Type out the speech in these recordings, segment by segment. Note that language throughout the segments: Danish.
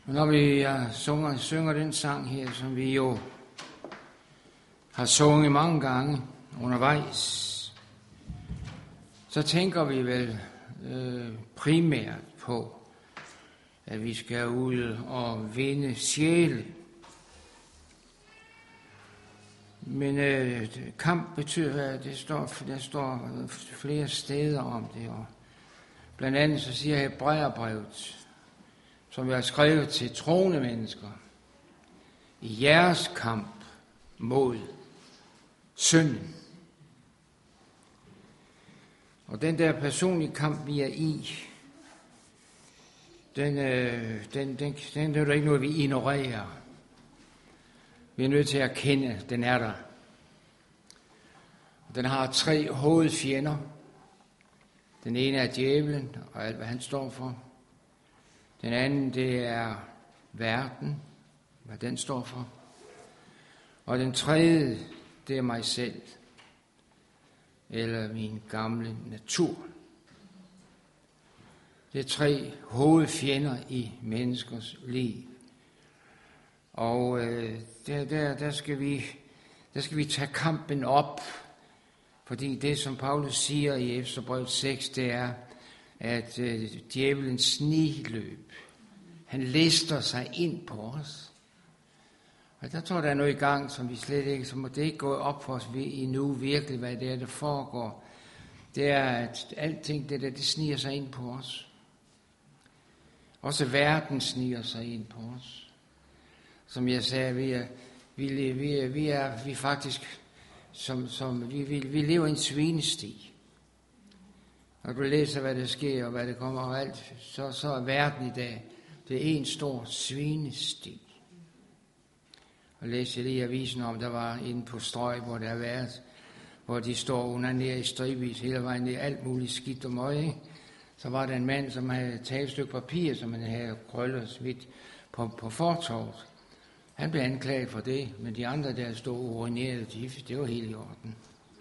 Når vi synger den sang her, som vi jo har sunget mange gange undervejs, så tænker vi vel primært på, at vi skal ud og vinde sjæle. Men kamp betyder, at der står flere steder om det. Og blandt andet så siger Hebræerbrevet, som vi har skrevet til troende mennesker, i jeres kamp mod synden. Og den der personlige kamp, vi er i, den er der ikke noget, vi ignorerer. Vi er nødt til at erkende, den er der. Den har 3 hovedfjender. Den ene er djævlen og alt, hvad han står for. Den anden, det er verden, hvad den står for. Og den tredje, det er mig selv, eller min gamle natur. Det er 3 hovedfjender i menneskers liv. Og der skal vi tage kampen op, fordi det, som Paulus siger i Efeserbrevet 6, det er, at djævelens snigløb, han lister sig ind på os. Og der tror jeg, der er noget i gang, som vi slet ikke, så må det ikke gå op for os endnu virkelig, hvad det er, der foregår. Det er, at alting det sniger sig ind på os. Også verden sniger sig ind på os. Som jeg sagde, vi er faktisk, vi lever i en svinesti. Når du læser, hvad der sker og hvad der kommer og alt, så er verden i dag, det er en stor svinesti. Og læste jeg lige avisen om, der var inde på Strøg, hvor der har været, hvor de står under ned i stribevis hele vejen ned, alt muligt skidt og møg, ikke? Så var der en mand, som havde taget et stykke papir, som han havde krøllet og smidt på fortovet. Han blev anklaget for det, men de andre, der stod urineret, det var helt i orden.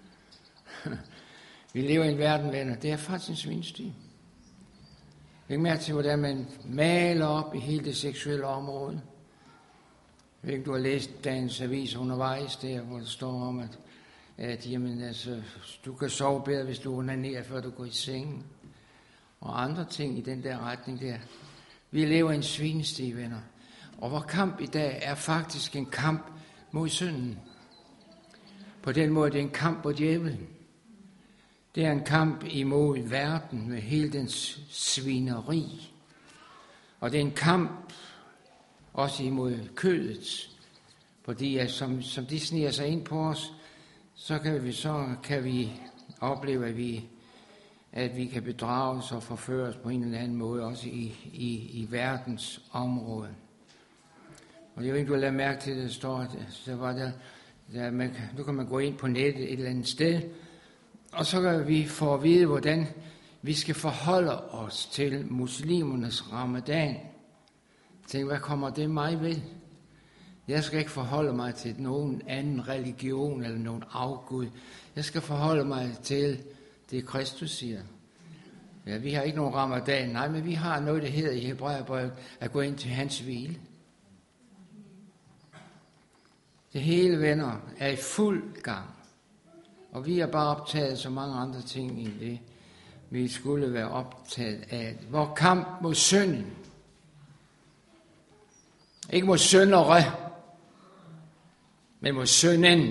Vi lever i en verden, venner. Det er faktisk en svinesti. Læg mærke til, hvordan man maler op i hele det seksuelle område. Jeg ved ikke, du har læst dagens avis undervejs der, hvor der står om, at jamen, altså, du kan sove bedre, hvis du onanerer, før du går i sengen. Og andre ting i den der retning der. Vi lever i en svinesti, venner. Og vores kamp i dag er faktisk en kamp mod synden. På den måde, det er en kamp mod djævlen. Det er en kamp imod verden med hele dens svineri. Og det er en kamp også imod kødet. Fordi at som de sniger sig ind på os, så kan vi opleve, at vi kan bedrages og forføres på en eller anden måde, også i verdens område. Og jeg ved ikke, du har ladet mærke til, det står, nu kan man gå ind på nettet et eller andet sted, og så kan vi få at vide, hvordan vi skal forholde os til muslimernes ramadan. Tænk, hvad kommer det mig ved? Jeg skal ikke forholde mig til nogen anden religion eller nogen afgud. Jeg skal forholde mig til det, Kristus siger. Ja, vi har ikke nogen ramadan, nej, men vi har noget, der hedder i Hebræerbrevet, at gå ind til hans hvile. Det hele, venner, er i fuld gang. Og vi er bare optaget så mange andre ting i det, vi skulle være optaget af. Vor kamp mod synden. Ikke mod syndere, men mod synden.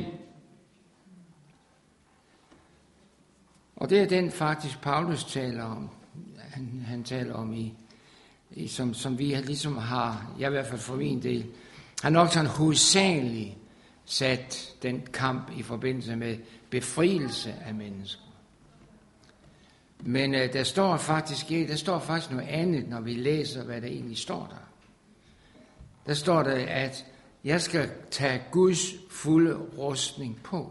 Og det er den faktisk Paulus taler om. Han taler om som vi ligesom har, jeg i hvert fald for min del, har nok sådan hovedsageligt sat den kamp i forbindelse med befrielse af mennesker. Men der står faktisk noget andet, når vi læser, hvad der egentlig står der. Der står der, at jeg skal tage Guds fulde rustning på.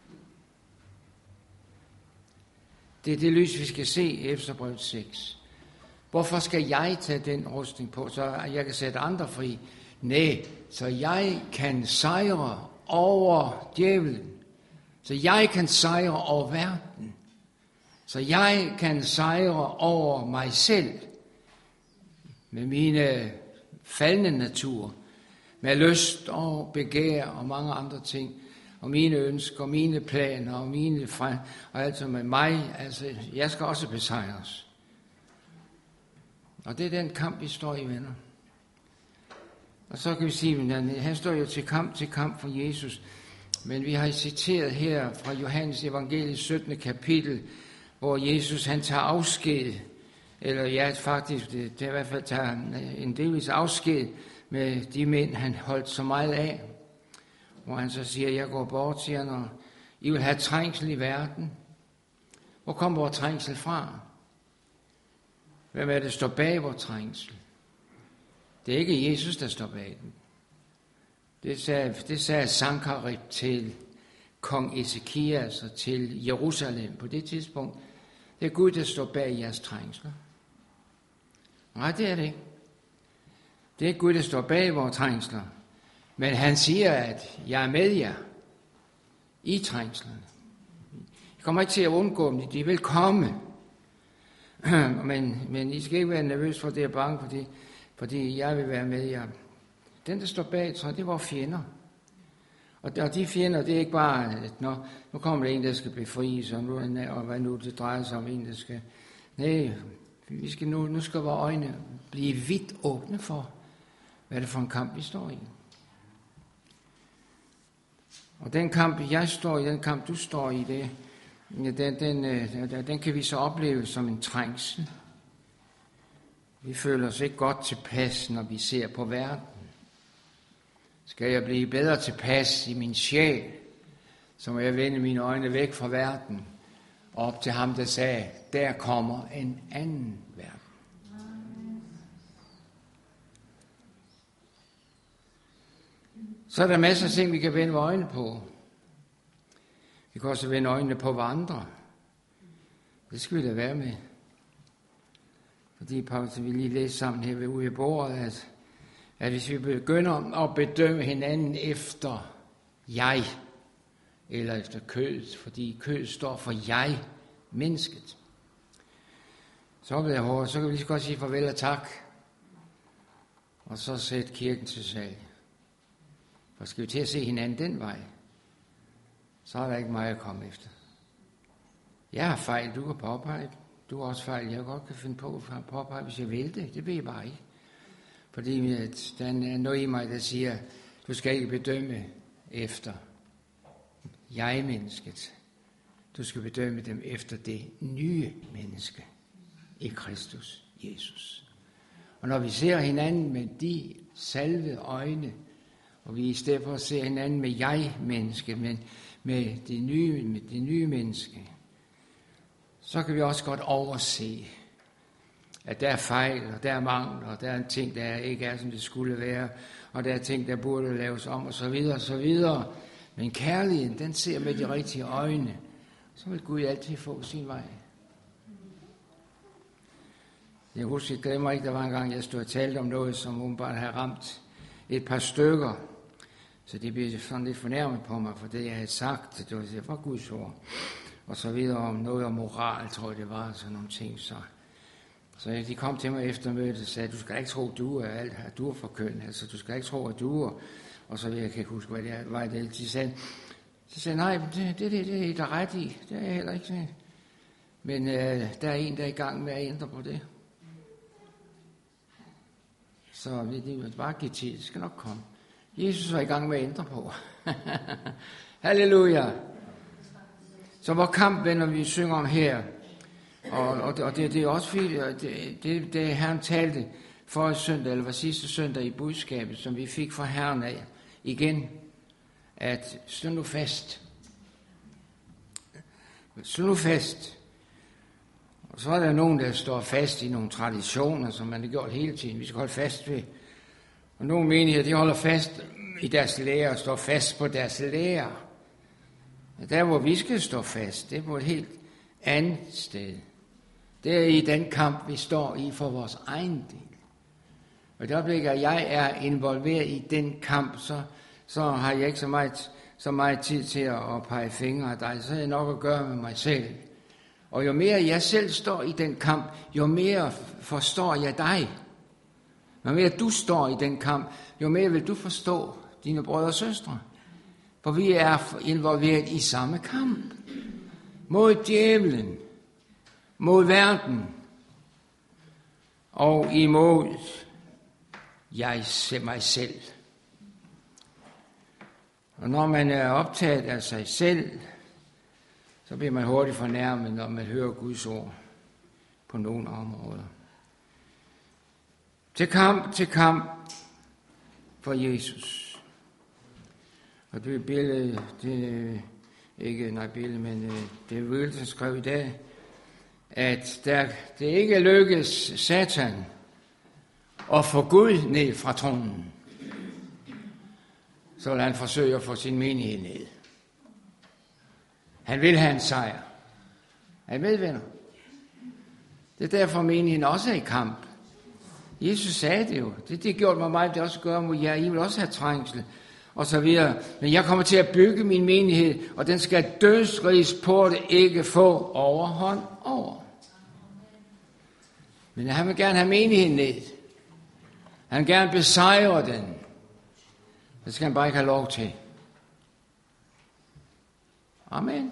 Det er det lys, vi skal se i Efeserbrevet 6. Hvorfor skal jeg tage den rustning på, så jeg kan sætte andre fri? Nej, så jeg kan sejre over djævlen. Så jeg kan sejre over verden. Så jeg kan sejre over mig selv med mine faldende natur, med lyst og begær og mange andre ting, og mine ønsker, og mine planer, og mine og altså med mig, altså jeg skal også besejres. Og det er den kamp, vi står i, venner. Og så kan vi sige, at han står jo til kamp for Jesus, men vi har citeret her fra Johannes evangeliet 17. kapitel, hvor Jesus han tager afsked, eller ja, faktisk, det er i hvert fald tager en delvis afsked med de mænd, han holdt så meget af. Hvor han så siger, jeg går bort, siger han, og I vil have trængsel i verden. Hvor kommer vores trængsel fra? Hvem er det, der står bag vores trængsel? Det er ikke Jesus, der står bag den. Det sagde Sankarib til kong Ezekias og til Jerusalem på det tidspunkt. Det er Gud, der står bag jeres trængsler. Nej, det er det ikke. Det er Gud, der står bag vores trængsler. Men han siger, at jeg er med jer i trængslerne. I kommer ikke til at undgå dem, de vil komme. Men I skal ikke være nervøs for det og bange, fordi jeg vil være med jer. Den, der står bag, tror jeg, det er vores fjender. Og de fjender, det er ikke bare, at nu kommer der en, der skal befries, og hvad nu det drejer sig om en, der skal... Nej, nu skal vores øjne blive vidt åbne for, hvad det er for en kamp, vi står i. Og den kamp, jeg står i, den kamp, du står i, den kan vi så opleve som en trængsel. Vi føler os ikke godt tilpas, når vi ser på verden. Skal jeg blive bedre tilpas i min sjæl, så må jeg vende mine øjne væk fra verden, og op til ham, der sagde, der kommer en anden verden. Så er der masser af ting, vi kan vende øjnene på. Vi kan også vende øjnene på andre. Det skal vi da være med. Fordi, Paulus, vi lige læste sammen her ude i bordet, at hvis vi begynder at bedømme hinanden efter jeg, eller efter kødet, fordi kødet står for jeg, mennesket, så bliver det hårdt. Så kan vi lige så godt sige farvel og tak, og så sætte kirken til salg. For skal vi til at se hinanden den vej, så er der ikke meget at komme efter. Jeg har fejl, du kan påpege. Du har også fejl, jeg godt kan finde på at påpege, hvis jeg vil det. Det ved jeg bare ikke. Fordi der er noget i mig, der siger, du skal ikke bedømme efter jeg-mennesket. Du skal bedømme dem efter det nye menneske i Kristus Jesus. Og når vi ser hinanden med de salvede øjne, og vi i stedet for at se hinanden med jeg-menneske, men med det nye menneske, så kan vi også godt overse, at der er fejl, og der er mangler, og der er en ting, der ikke er, som det skulle være, og der er ting, der burde laves om, og så videre, og så videre. Men kærligheden, den ser med de rigtige øjne, så vil Gud altid få sin vej. Jeg husker, jeg glemmer ikke, der var en gang, jeg stod og talte om noget, som umiddelbart havde ramt et par stykker. Så det blev sådan lidt fornærmet på mig, for det jeg havde sagt, det var fra Guds ord. Og så videre om noget om moral, tror jeg det var, sådan nogle ting. Så de kom til mig efter mødet og sagde, du skal ikke tro, du er alt, at du er for køn. Altså, du skal ikke tro, at du er... Og så jeg kan ikke huske, hvad det var. De sagde, nej, det er der ret i. Det er jeg heller ikke sådan. Men der er en, der er i gang med at ændre på det. Så det bare give tid. Det skal nok komme. Jesus var i gang med at ændre på. Halleluja. Så hvor kamp vender vi synger om her. Og det er også fint, det Herren talte forrige søndag, eller var sidste søndag i budskabet, som vi fik fra Herren af igen, at stå nu fast. Stå nu fast. Og så er der nogen, der står fast i nogle traditioner, som man har gjort hele tiden. Vi skal holde fast ved. Og nogle menigheder, de holder fast i deres lære og står fast på deres lære. Der, hvor vi skal stå fast, det er på et helt andet sted. Det er i den kamp, vi står i for vores egen del. Og i det øjeblik, at jeg er involveret i den kamp, så har jeg ikke så meget tid til at pege fingre af dig. Så har jeg nok at gøre med mig selv. Og jo mere jeg selv står i den kamp, jo mere forstår jeg dig. Jo mere du står i den kamp, jo mere vil du forstå dine brødre og søstre. For vi er involveret i samme kamp. Mod djævlen, mod verden og imod mig selv. Og når man er optaget af sig selv, så bliver man hurtigt fornærmet, når man hører Guds ord på nogle områder. Til kamp for Jesus. Og det billede, det er Wilson skrev i dag, at det ikke lykkes Satan at få Gud ned fra tronen, så vil han forsøge at få sin menighed ned. Han vil have en sejr. Er I med, venner? Det er derfor menigheden også er i kamp. Jesus sagde det jo. Det gjorde mig meget, det også gør mod jer. I vil også have trængsel og så videre. Men jeg kommer til at bygge min menighed, og den skal dødsrigs porte ikke få overhånd over. Men han vil gerne have menigheden ned. Han vil gerne besejre den. Det skal han bare ikke have lov til. Amen.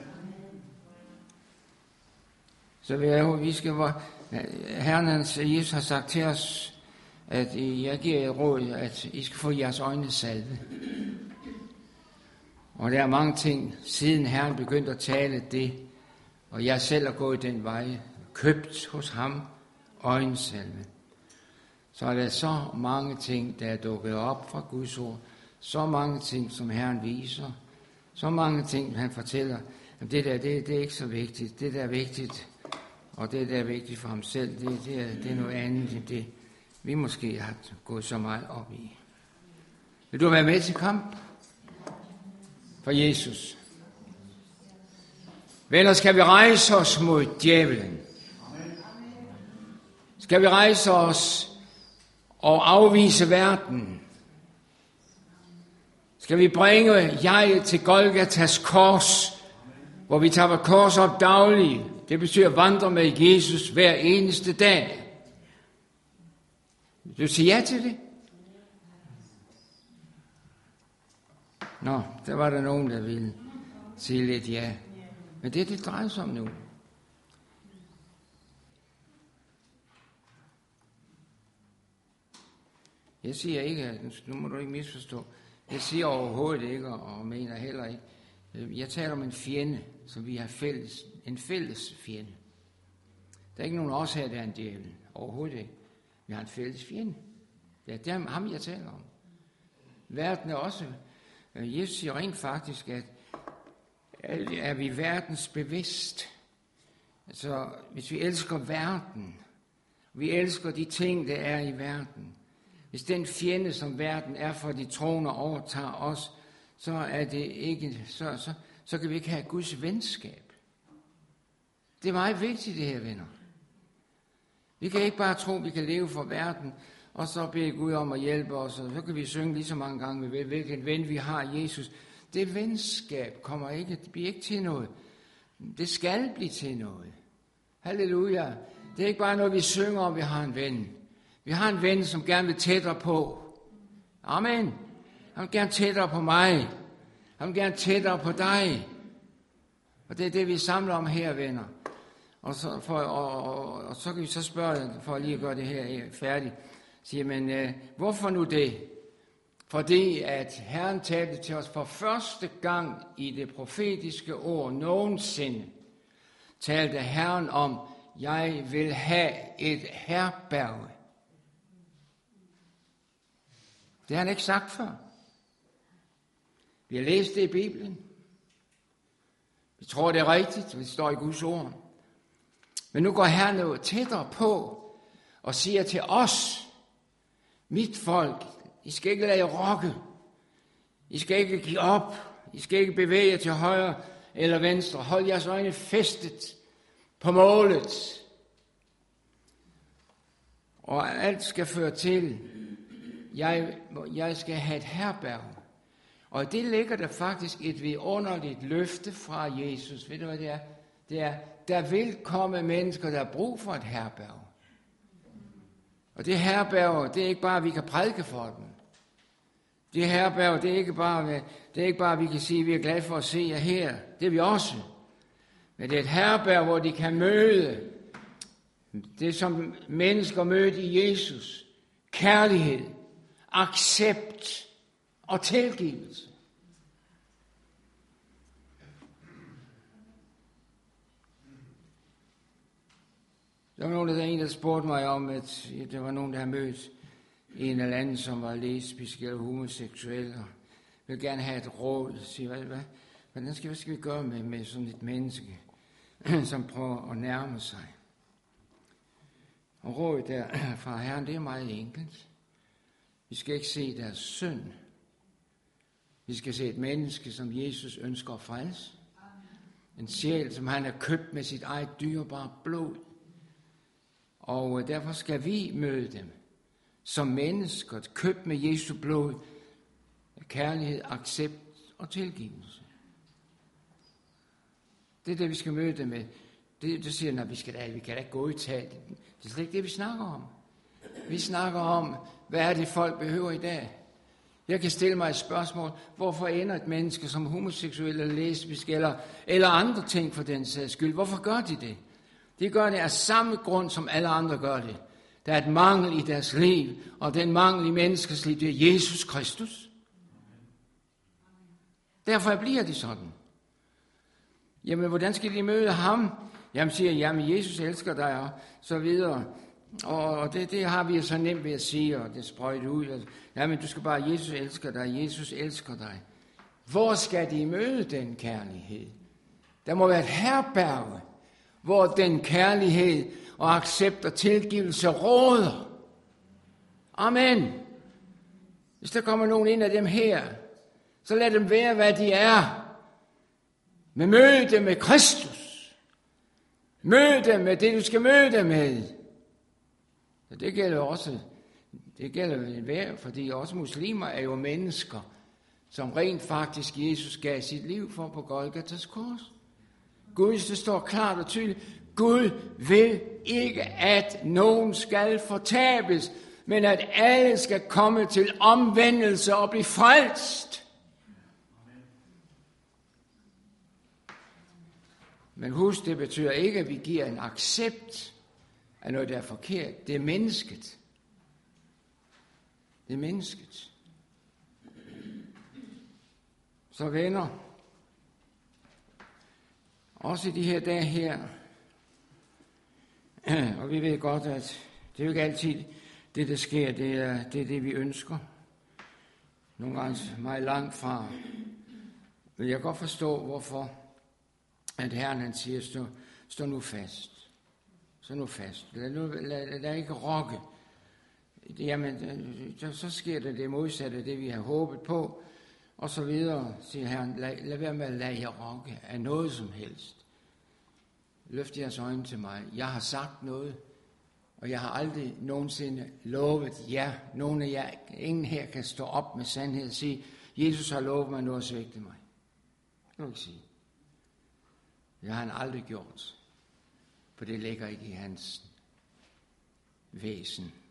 Så Herren Jesus har sagt til os, at jeg giver jer råd, at I skal få jeres øjne salve. Og der er mange ting, siden Herren begyndte at tale det, og jeg selv er gået den vej, købt hos ham øjensalve. Så er der så mange ting, der er dukket op fra Guds ord, så mange ting, som Herren viser, så mange ting, han fortæller, at det der, det er ikke så vigtigt, det der er vigtigt, og det der er vigtigt for ham selv, det er noget andet end det, vi måske har gået så meget op i. Vil du være med til kamp for Jesus? Venner, skal vi rejse os mod djævlen? Skal vi rejse os og afvise verden? Skal vi bringe jeg til Golgatas kors, hvor vi tager kors op dagligt? Det betyder at vandre med Jesus hver eneste dag. Vil du sige ja til det? Nå, der var der nogen, der ville sige lidt ja. Men det drejer sig om nu. Jeg siger ikke, nu må du ikke misforstå, jeg siger overhovedet ikke, og mener heller ikke. Jeg taler om en fjende, som vi har en fælles fjende. Der er ikke nogen af os her, der er en djævel. Overhovedet ikke. Vi har en fælles fjende. Det er ham, jeg taler om. Verden er også. Jesus siger rent faktisk, at er vi verdens bevidst. Altså, hvis vi elsker verden, vi elsker de ting, der er i verden. Hvis den fjende, som verden er for de troende, overtager os, så er det ikke, så kan vi ikke have Guds venskab. Det er meget vigtigt, det her, venner. Vi kan ikke bare tro, at vi kan leve for verden, og så bede Gud om at hjælpe os, og så kan vi synge lige så mange gange, vi ved, hvilken ven vi har, Jesus. Det venskab det bliver ikke til noget. Det skal blive til noget. Halleluja. Det er ikke bare noget, vi synger om, vi har en ven. Vi har en ven, som gerne vil tættere på. Amen. Han vil gerne tættere på mig. Han vil gerne tættere på dig. Og det er det, vi samler om her, venner. Og så kan vi så spørge, for lige at gøre det her færdigt, siger man, hvorfor nu det? Fordi at Herren talte til os for første gang i det profetiske ord nogensinde, talte Herren om, jeg vil have et herberge. Det har han ikke sagt før. Vi har læst det i Bibelen. Vi tror, det er rigtigt, det står i Guds ord. Men nu går Herren jo tættere på og siger til os, mit folk, I skal ikke lade jer rokke. I skal ikke give op. I skal ikke bevæge jer til højre eller venstre. Hold jeres øjne festet på målet. Og alt skal føre til, jeg skal have et herberg. Og det ligger der faktisk et vidunderligt løfte fra Jesus. Ved du, hvad det er? Det er, der vil komme mennesker, der har brug for et herberg. Og det herberger, det er ikke bare, at vi kan prædike for dem. Det herberger, det er ikke bare, at vi kan sige, at vi er glade for at se jer her. Det er vi også. Men det er et herberg, hvor de kan møde det, som mennesker mødte i Jesus. Kærlighed, accept og tilgivelse. Der var en, der spurgte mig om, at der var nogen, der havde mødt en eller anden, som var lesbisk eller homoseksuel, og ville gerne have et råd. Sige, hvad skal vi gøre med sådan et menneske, som prøver at nærme sig? Og rådet der fra Herren, det er meget enkelt. Vi skal ikke se deres synd. Vi skal se et menneske, som Jesus ønsker at frelse. En sjæl, som han har købt med sit eget dyrebare blod. Og derfor skal vi møde dem som mennesker, købt med Jesu blod, kærlighed, accept og tilgivelse. Det er det, vi skal møde dem med. Det siger, at vi kan da ikke gå i tal. Det er slet ikke det, vi snakker om. Vi snakker om, hvad er det, folk behøver i dag. Jeg kan stille mig et spørgsmål. Hvorfor ender et menneske som homoseksuel eller lesbisk eller andre ting for den sags skyld? Hvorfor gør de det? De gør det af samme grund, som alle andre gør det. Der er et mangel i deres liv, og den mangel i menneskers liv, det er Jesus Kristus. Derfor bliver de sådan. Jamen, hvordan skal de møde ham? Jamen, siger jamen, Jesus elsker dig, og så videre. Og det har vi jo så nemt ved at sige, og det sprøjt ud. Jamen, du skal bare, Jesus elsker dig, Jesus elsker dig. Hvor skal de møde den kærlighed? Der må være et herberge, hvor den kærlighed og accept og tilgivelse råder. Amen. Hvis der kommer nogen ind af dem her, så lad dem være, hvad de er. Men mød dem med Kristus. Mød dem med det, du skal møde dem med. Og det gælder hver, fordi også muslimer er jo mennesker, som rent faktisk Jesus gav sit liv for på Golgatas kors. Gud, det står klart og tydeligt, Gud vil ikke, at nogen skal fortabes, men at alle skal komme til omvendelse og blive frelst. Men husk, det betyder ikke, at vi giver en accept af noget, der er forkert. Det er mennesket. Det er mennesket. Så venner, også i de her dage her, og vi ved godt, at det er jo ikke altid det, der sker, det er det, vi ønsker. Nogle gange meget langt fra. Men jeg kan godt forstå, hvorfor at Herren han siger, stå nu fast. Stå nu fast. Lad ikke rokke. Jamen, så sker det modsatte af det, vi har håbet på. Og så videre, siger Herren, lad være med at lade jer rokke af noget som helst. Løft jeres øjne til mig. Jeg har sagt noget, og jeg har aldrig nogensinde lovet jer. Nogen af jer, ingen her kan stå op med sandhed og sige, Jesus har lovet mig noget at svigte mig. Det kan du ikke sige. Det har han aldrig gjort, for det ligger ikke i hans væsen.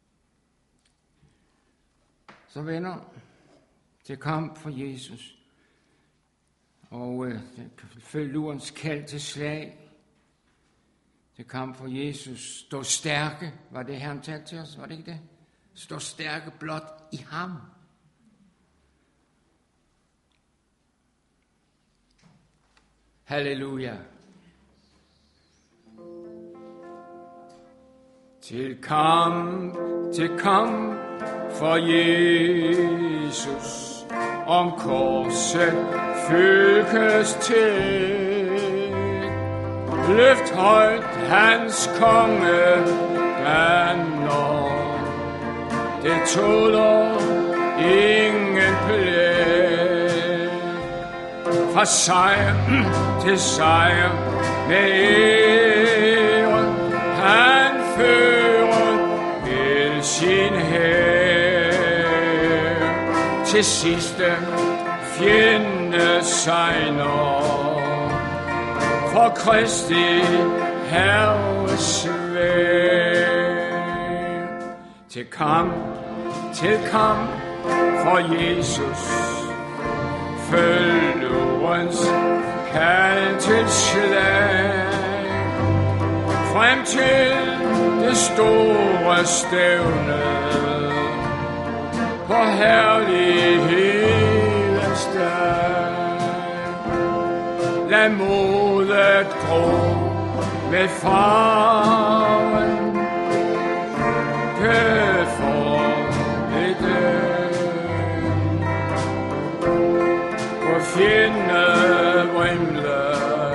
Så venner, til kamp for Jesus, og følg lurens kald til slag, til kamp for Jesus. Stå stærke, var det Herren talte til os, var det ikke det? Stå stærke blot i ham. Halleluja. Til kamp for Jesus, om korset følges til. Løft højt hans kongebanner, det tåler ingen plet. Fra sejr til sejr med ære, han fører ved sin hær. Til sidste fjende sejner, for Kristi Herres sværd. til kamp for Jesus. Følgerens kald til slag, frem til det store stævne, på herlighedens dag. Lad modet gro med farven, kød for et på fjendevrimle,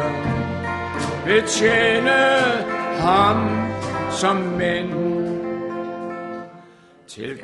betjene ham som mænd. Til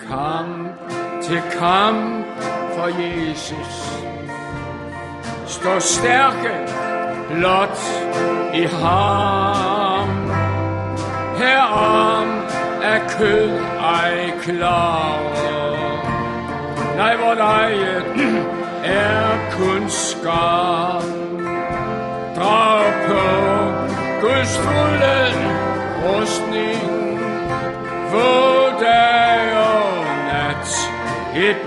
kamp for Jesus. Stå stærke blot i ham. Herom er kød ej klare. Nej, vort eget er kun skam. Drag på Guds fulde rustning, hvor dag og nat et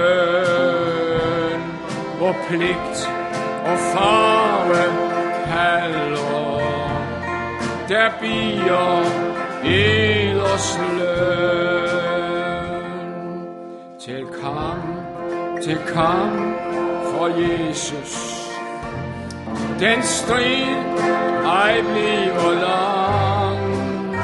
bøn, hvor pligt og farve kalder, der bier eders løn. Til kamp for Jesus. Den strid ej bliver lang.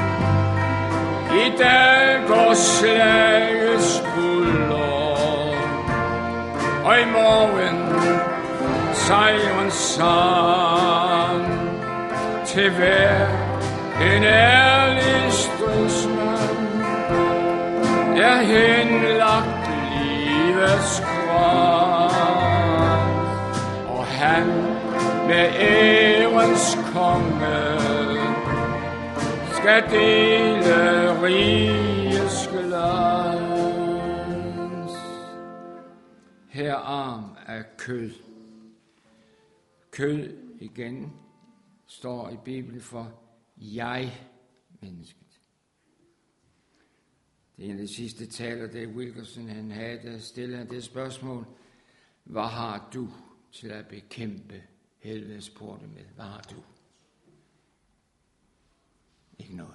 I dag går slagets bulder, og i morgen sejrens sang. Til hver en ærlig stridsmand er henlagt livets kran, og han med ærens konge skal dele rigets glans. Her arm af kød. Kød igen står i Bibelen for jeg-mennesket. Det er en af de sidste taler, det Wilkerson han havde, der stillede det spørgsmål: hvad har du til at bekæmpe helvedes porte med? Hvad har du? Ikke noget.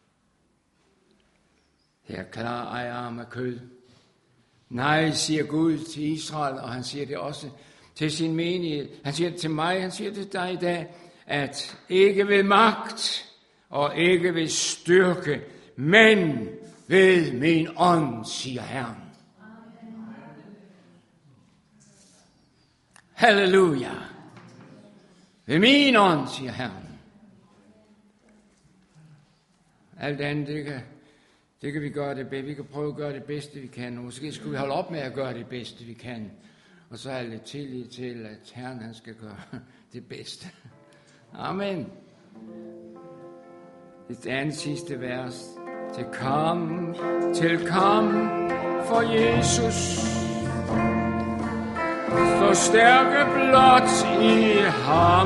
Her klar ejer af kød. Nej, siger Gud til Israel, og han siger det også til sin menighed. Han siger det til mig, han siger det til dig i dag, at ikke ved magt og ikke ved styrke, men ved min ånd, siger Herren. Halleluja. Ved min ånd, siger Herren. Alt andet, det kan vi gøre det bedste. Vi kan prøve at gøre det bedste, vi kan. Og måske skulle vi holde op med at gøre det bedste, vi kan. Og så er jeg lidt tillid til, at Herren han skal gøre det bedste. Amen. Det andet sidste vers. Til kamp for Jesus. Stå stærke blot i ham.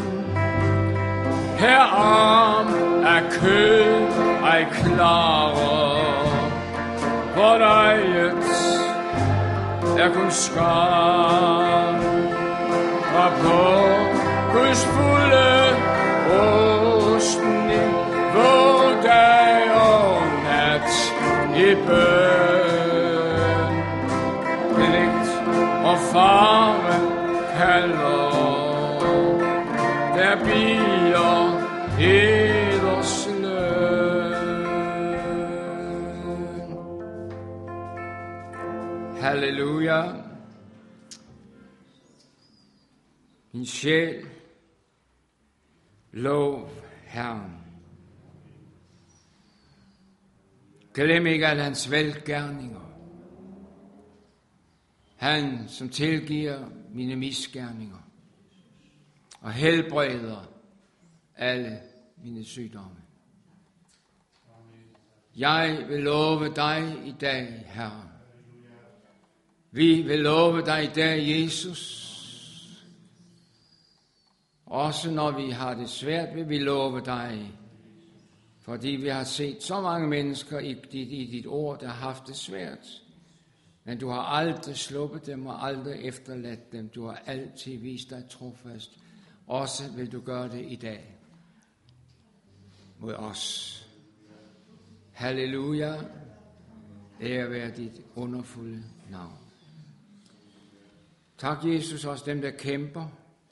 Herom er kød ej klare. Vort eget er kun skam. Og på Guds fulde rustning, hvor dag og nat i bøn, pligt og farve kalder, der bier eders løn. Halleluja. Min sjæl, lov Herren. Glem ikke alle hans velgerninger. Han, som tilgiver mine misgerninger og helbreder alle mine sygdomme. Jeg vil love dig i dag, Herre. Vi vil love dig i dag, Jesus. Også når vi har det svært, vil vi love dig. Fordi vi har set så mange mennesker i dit ord, der har haft det svært. Men du har aldrig sluppet dem og aldrig efterladt dem. Du har altid vist dig trofast. Også vil du gøre det i dag. Mod os. Halleluja. Ære være dit underfulde navn. Tak, Jesus, også dem, der kæmper.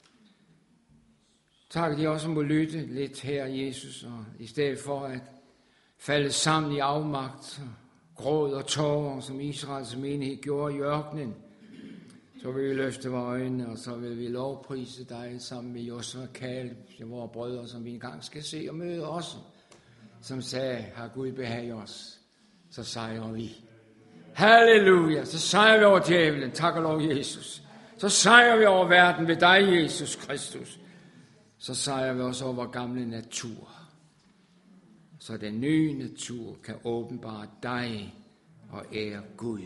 Tak, at de også må lytte lidt her, Jesus, og i stedet for at falde sammen i afmagt, gråd og tårer, som Israels menighed gjorde i ørkenen, så vil vi løfte vores øjne, og så vil vi lovprise dig sammen med Josua og Kaleb, vores brødre, som vi engang skal se og møde også, som sagde, har Gud behag os, så sejrer vi. Halleluja, så sejrer vi over djævlen, tak og lov Jesus. Så sejrer vi over verden ved dig, Jesus Kristus. Så sejrer vi også over gamle natur. Så den nye natur kan åbenbare dig og ære Gud.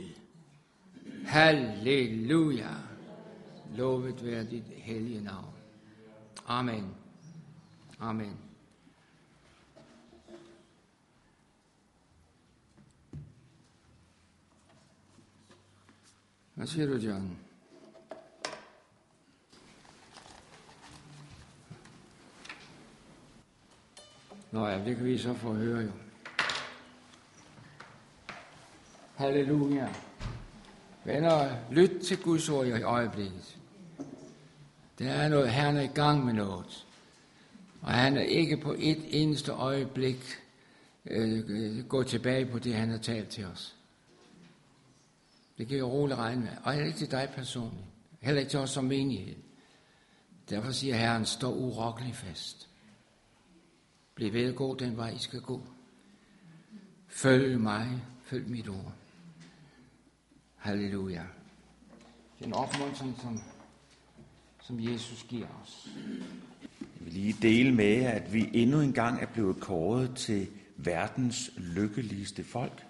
Halleluja. Lovet være dit hellige navn. Amen. Amen. Hvad siger du, John? Nå ja, det kan vi så få at høre jo. Halleluja. Venner, lyt til Guds ord i øjeblikket. Der er noget, Herren er i gang med noget. Og han er ikke på et eneste øjeblik gået tilbage på det, han har talt til os. Det kan jeg roligt regne med. Og heller ikke til dig personligt. Heller ikke til os som menighed. Derfor siger Herren, stå urokkeligt fast. Bliv ved at gå den vej, I skal gå. Følg mig, følg mit ord. Halleluja. Den opmuntring, som Jesus giver os. Jeg vil lige dele med jer, at vi endnu engang er blevet kåret til verdens lykkeligste folk.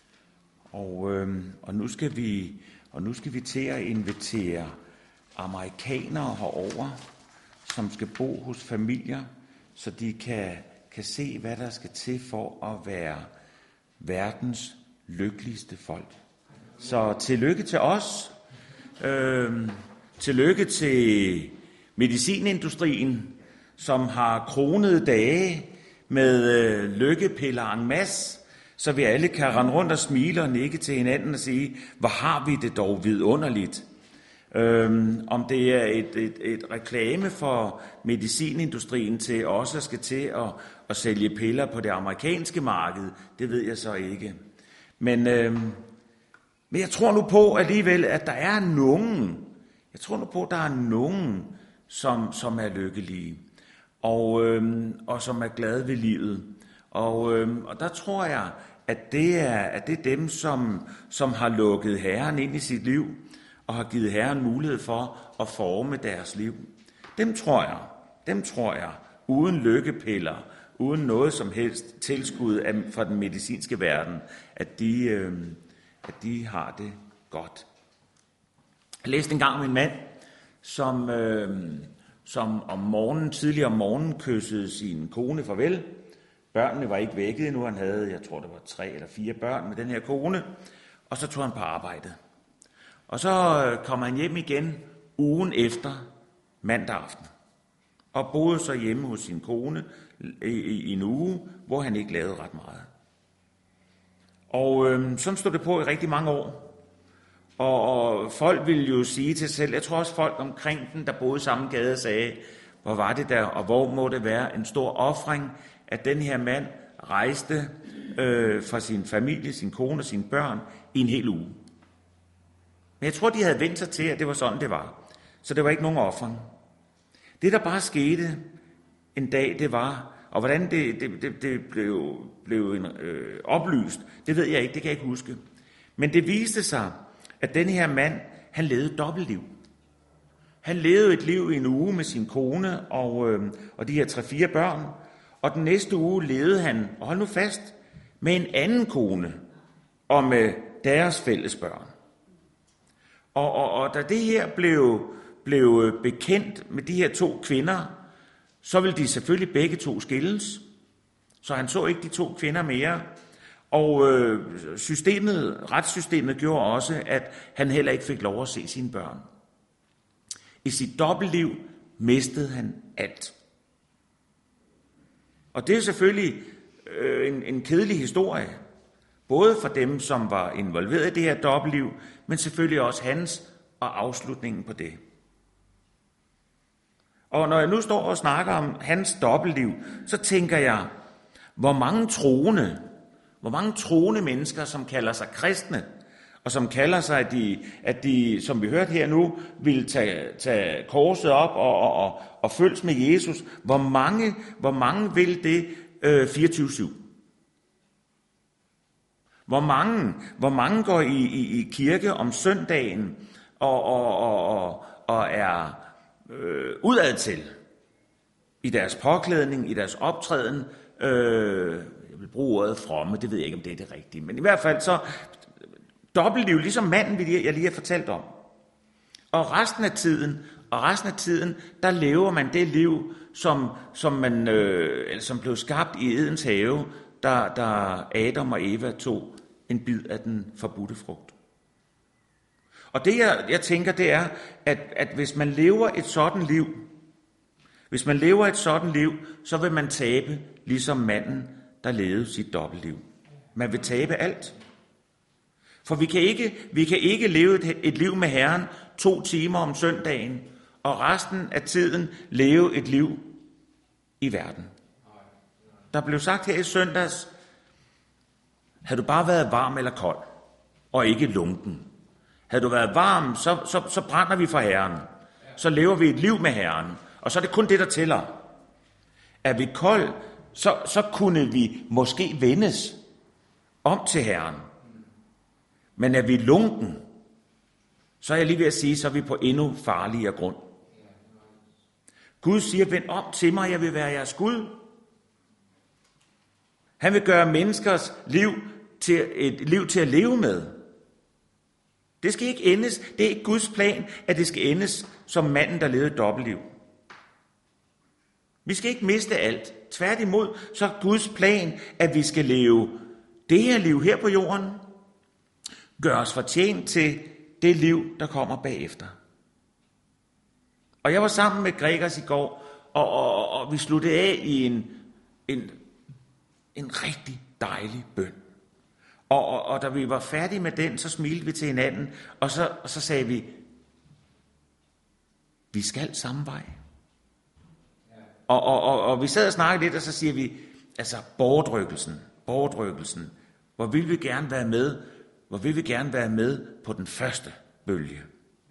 Og nu skal vi til at invitere amerikanere herover, som skal bo hos familier, så de kan se, hvad der skal til for at være verdens lykkeligste folk. Så tillykke til os. Tillykke til medicinindustrien, som har kronede dage med lykkepiller en masse, så vi alle kan rende rundt og smile og nikke til hinanden og sige, hvor har vi det dog vidunderligt. Om det er et reklame for medicinindustrien til også at skal til at sælge piller på det amerikanske marked, det ved jeg så ikke. Men jeg tror nu på alligevel, at der er nogen, som er lykkelige, og som er glade ved livet. Og der tror jeg, at det er dem, som har lukket Herren ind i sit liv, og har givet Herren mulighed for at forme deres liv. Dem tror jeg, uden lykkepiller, uden noget som helst tilskud fra den medicinske verden, at de har det godt. Jeg læste engang om en mand, som tidligere om morgenen kyssede sin kone farvel. Børnene var ikke vækket endnu, han havde, jeg tror det var 3 eller 4 børn med den her kone, og så tog han på arbejde. Og så kom han hjem igen ugen efter mandag aften, og boede så hjemme hos sin kone i en uge, hvor han ikke lavede ret meget. Og sådan stod det på i rigtig mange år. Og folk ville jo sige til sig selv, jeg tror også folk omkring den, der boede i samme gade, sagde, hvor var det der, og hvor må det være en stor ofring, at den her mand rejste fra sin familie, sin kone og sine børn i en hel uge. Men jeg tror, de havde vendt sig til, at det var sådan, det var. Så det var ikke nogen ofring. Det, der bare skete en dag, det var, og hvordan det blev oplyst, det ved jeg ikke, det kan jeg ikke huske. Men det viste sig, at den her mand, han levede dobbeltliv. Han levede et liv i en uge med sin kone og de her 3-4 børn, og den næste uge levede han, og hold nu fast, med en anden kone og med deres fælles børn. Og da det her blev bekendt med de her 2 kvinder, så ville de selvfølgelig begge 2 skilles. Så han så ikke de 2 kvinder mere. Og retssystemet gjorde også, at han heller ikke fik lov at se sine børn. I sit dobbeltliv mistede han alt. Og det er selvfølgelig en kedelig historie. Både for dem, som var involveret i det her dobbeltliv, men selvfølgelig også hans og afslutningen på det. Og når jeg nu står og snakker om hans dobbeltliv, så tænker jeg, hvor mange troende mennesker, som kalder sig kristne, og som kalder sig, at de som vi hørte her nu, vil tage korset op og følges med Jesus. Hvor mange vil det 24/7? Hvor mange går i kirke om søndagen og er udad til i deres påklædning, i deres optræden. Jeg vil bruge ordet fromme, det ved jeg ikke, om det er det rigtige. Men i hvert fald så dobbeltliv, ligesom manden, jeg lige har fortalt om. Og resten af tiden, der lever man det liv, som blev skabt i Edens have, da Adam og Eva tog en bid af den forbudte frugt. Og det jeg tænker, det er, at hvis man lever et sådan liv, så vil man tabe, ligesom manden, der levede sit dobbeltliv. Man vil tabe alt. For vi kan ikke leve et liv med Herren 2 timer om søndagen, og resten af tiden leve et liv i verden. Der blev sagt her i søndags, havde du bare været varm eller kold, og ikke lunken. Havde du været varm, så brænder vi for Herren. Så lever vi et liv med Herren. Og så er det kun det, der tæller. Er vi kold, så kunne vi måske vendes om til Herren. Men er vi lunken, så er jeg lige ved at sige, så er vi på endnu farligere grund. Gud siger, vend om til mig, jeg vil være jeres Gud. Han vil gøre menneskers liv til et liv til at leve med. Det skal ikke endes. Det er ikke Guds plan, at det skal endes som manden, der levede et dobbeltliv. Vi skal ikke miste alt. Tværtimod, så er Guds plan, at vi skal leve det her liv her på jorden, gør os fortjent til det liv, der kommer bagefter. Og jeg var sammen med Gregers i går, og vi sluttede af i en rigtig dejlig bøn. Og da vi var færdige med den, så smilte vi til hinanden, og så sagde vi skal samme vej. Og vi sad og snakkede lidt, og så siger vi, altså bortrykkelsen, hvor vil vi gerne være med på den første bølge.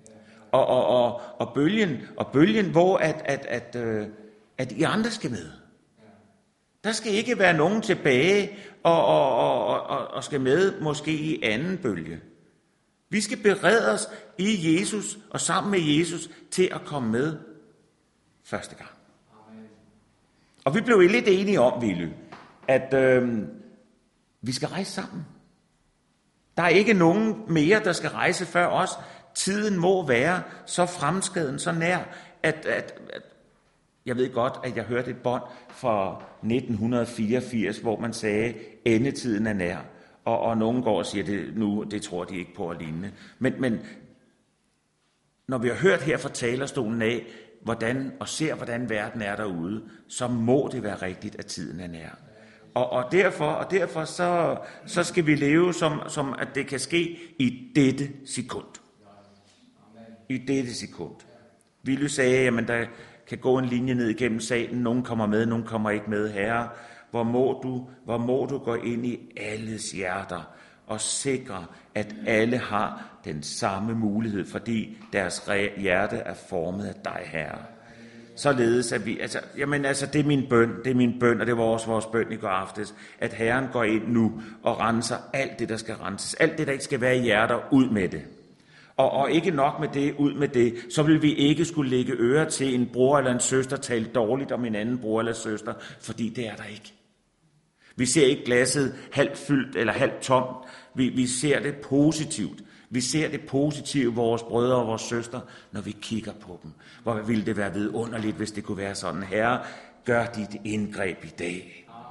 Og bølgen, hvor at I andre skal med. Der skal ikke være nogen tilbage og skal med måske i anden bølge. Vi skal berede os i Jesus og sammen med Jesus til at komme med første gang. Og vi blev lidt enige om, Willy, at vi skal rejse sammen. Der er ikke nogen mere, der skal rejse før os. Tiden må være så fremskreden, så nær, at jeg ved godt, at jeg hørte et bånd fra 1984, hvor man sagde, endetiden er nær. Og nogen går og siger, det nu, det tror de ikke på og lignende. Men når vi har hørt her fra talerstolen af, hvordan verden er derude, så må det være rigtigt, at tiden er nær. Og derfor så skal vi leve, som at det kan ske i dette sekund. I dette sekund. Willy sagde, jamen der kan gå en linje ned igennem salen. Nogen kommer med, nogen kommer ikke med. Herre, hvor må du gå ind i alles hjerter og sikre, at alle har den samme mulighed, fordi deres hjerte er formet af dig, Herre. Således at vi, det er min bøn, og det var også vores bøn i går aftes, at Herren går ind nu og renser alt det, der skal renses. Alt det, der ikke skal være i hjerter, ud med det. Og ikke nok med det, ud med det, så vil vi ikke skulle lægge øre til en bror eller en søster tale dårligt om en anden bror eller søster, fordi det er der ikke. Vi ser ikke glasset halvt fyldt eller halvt tomt. Vi ser det positivt. Vi ser det positive, vores brødre og vores søstre, når vi kigger på dem. Hvor ville det være vidunderligt, hvis det kunne være sådan. Herre, gør dit indgreb i dag.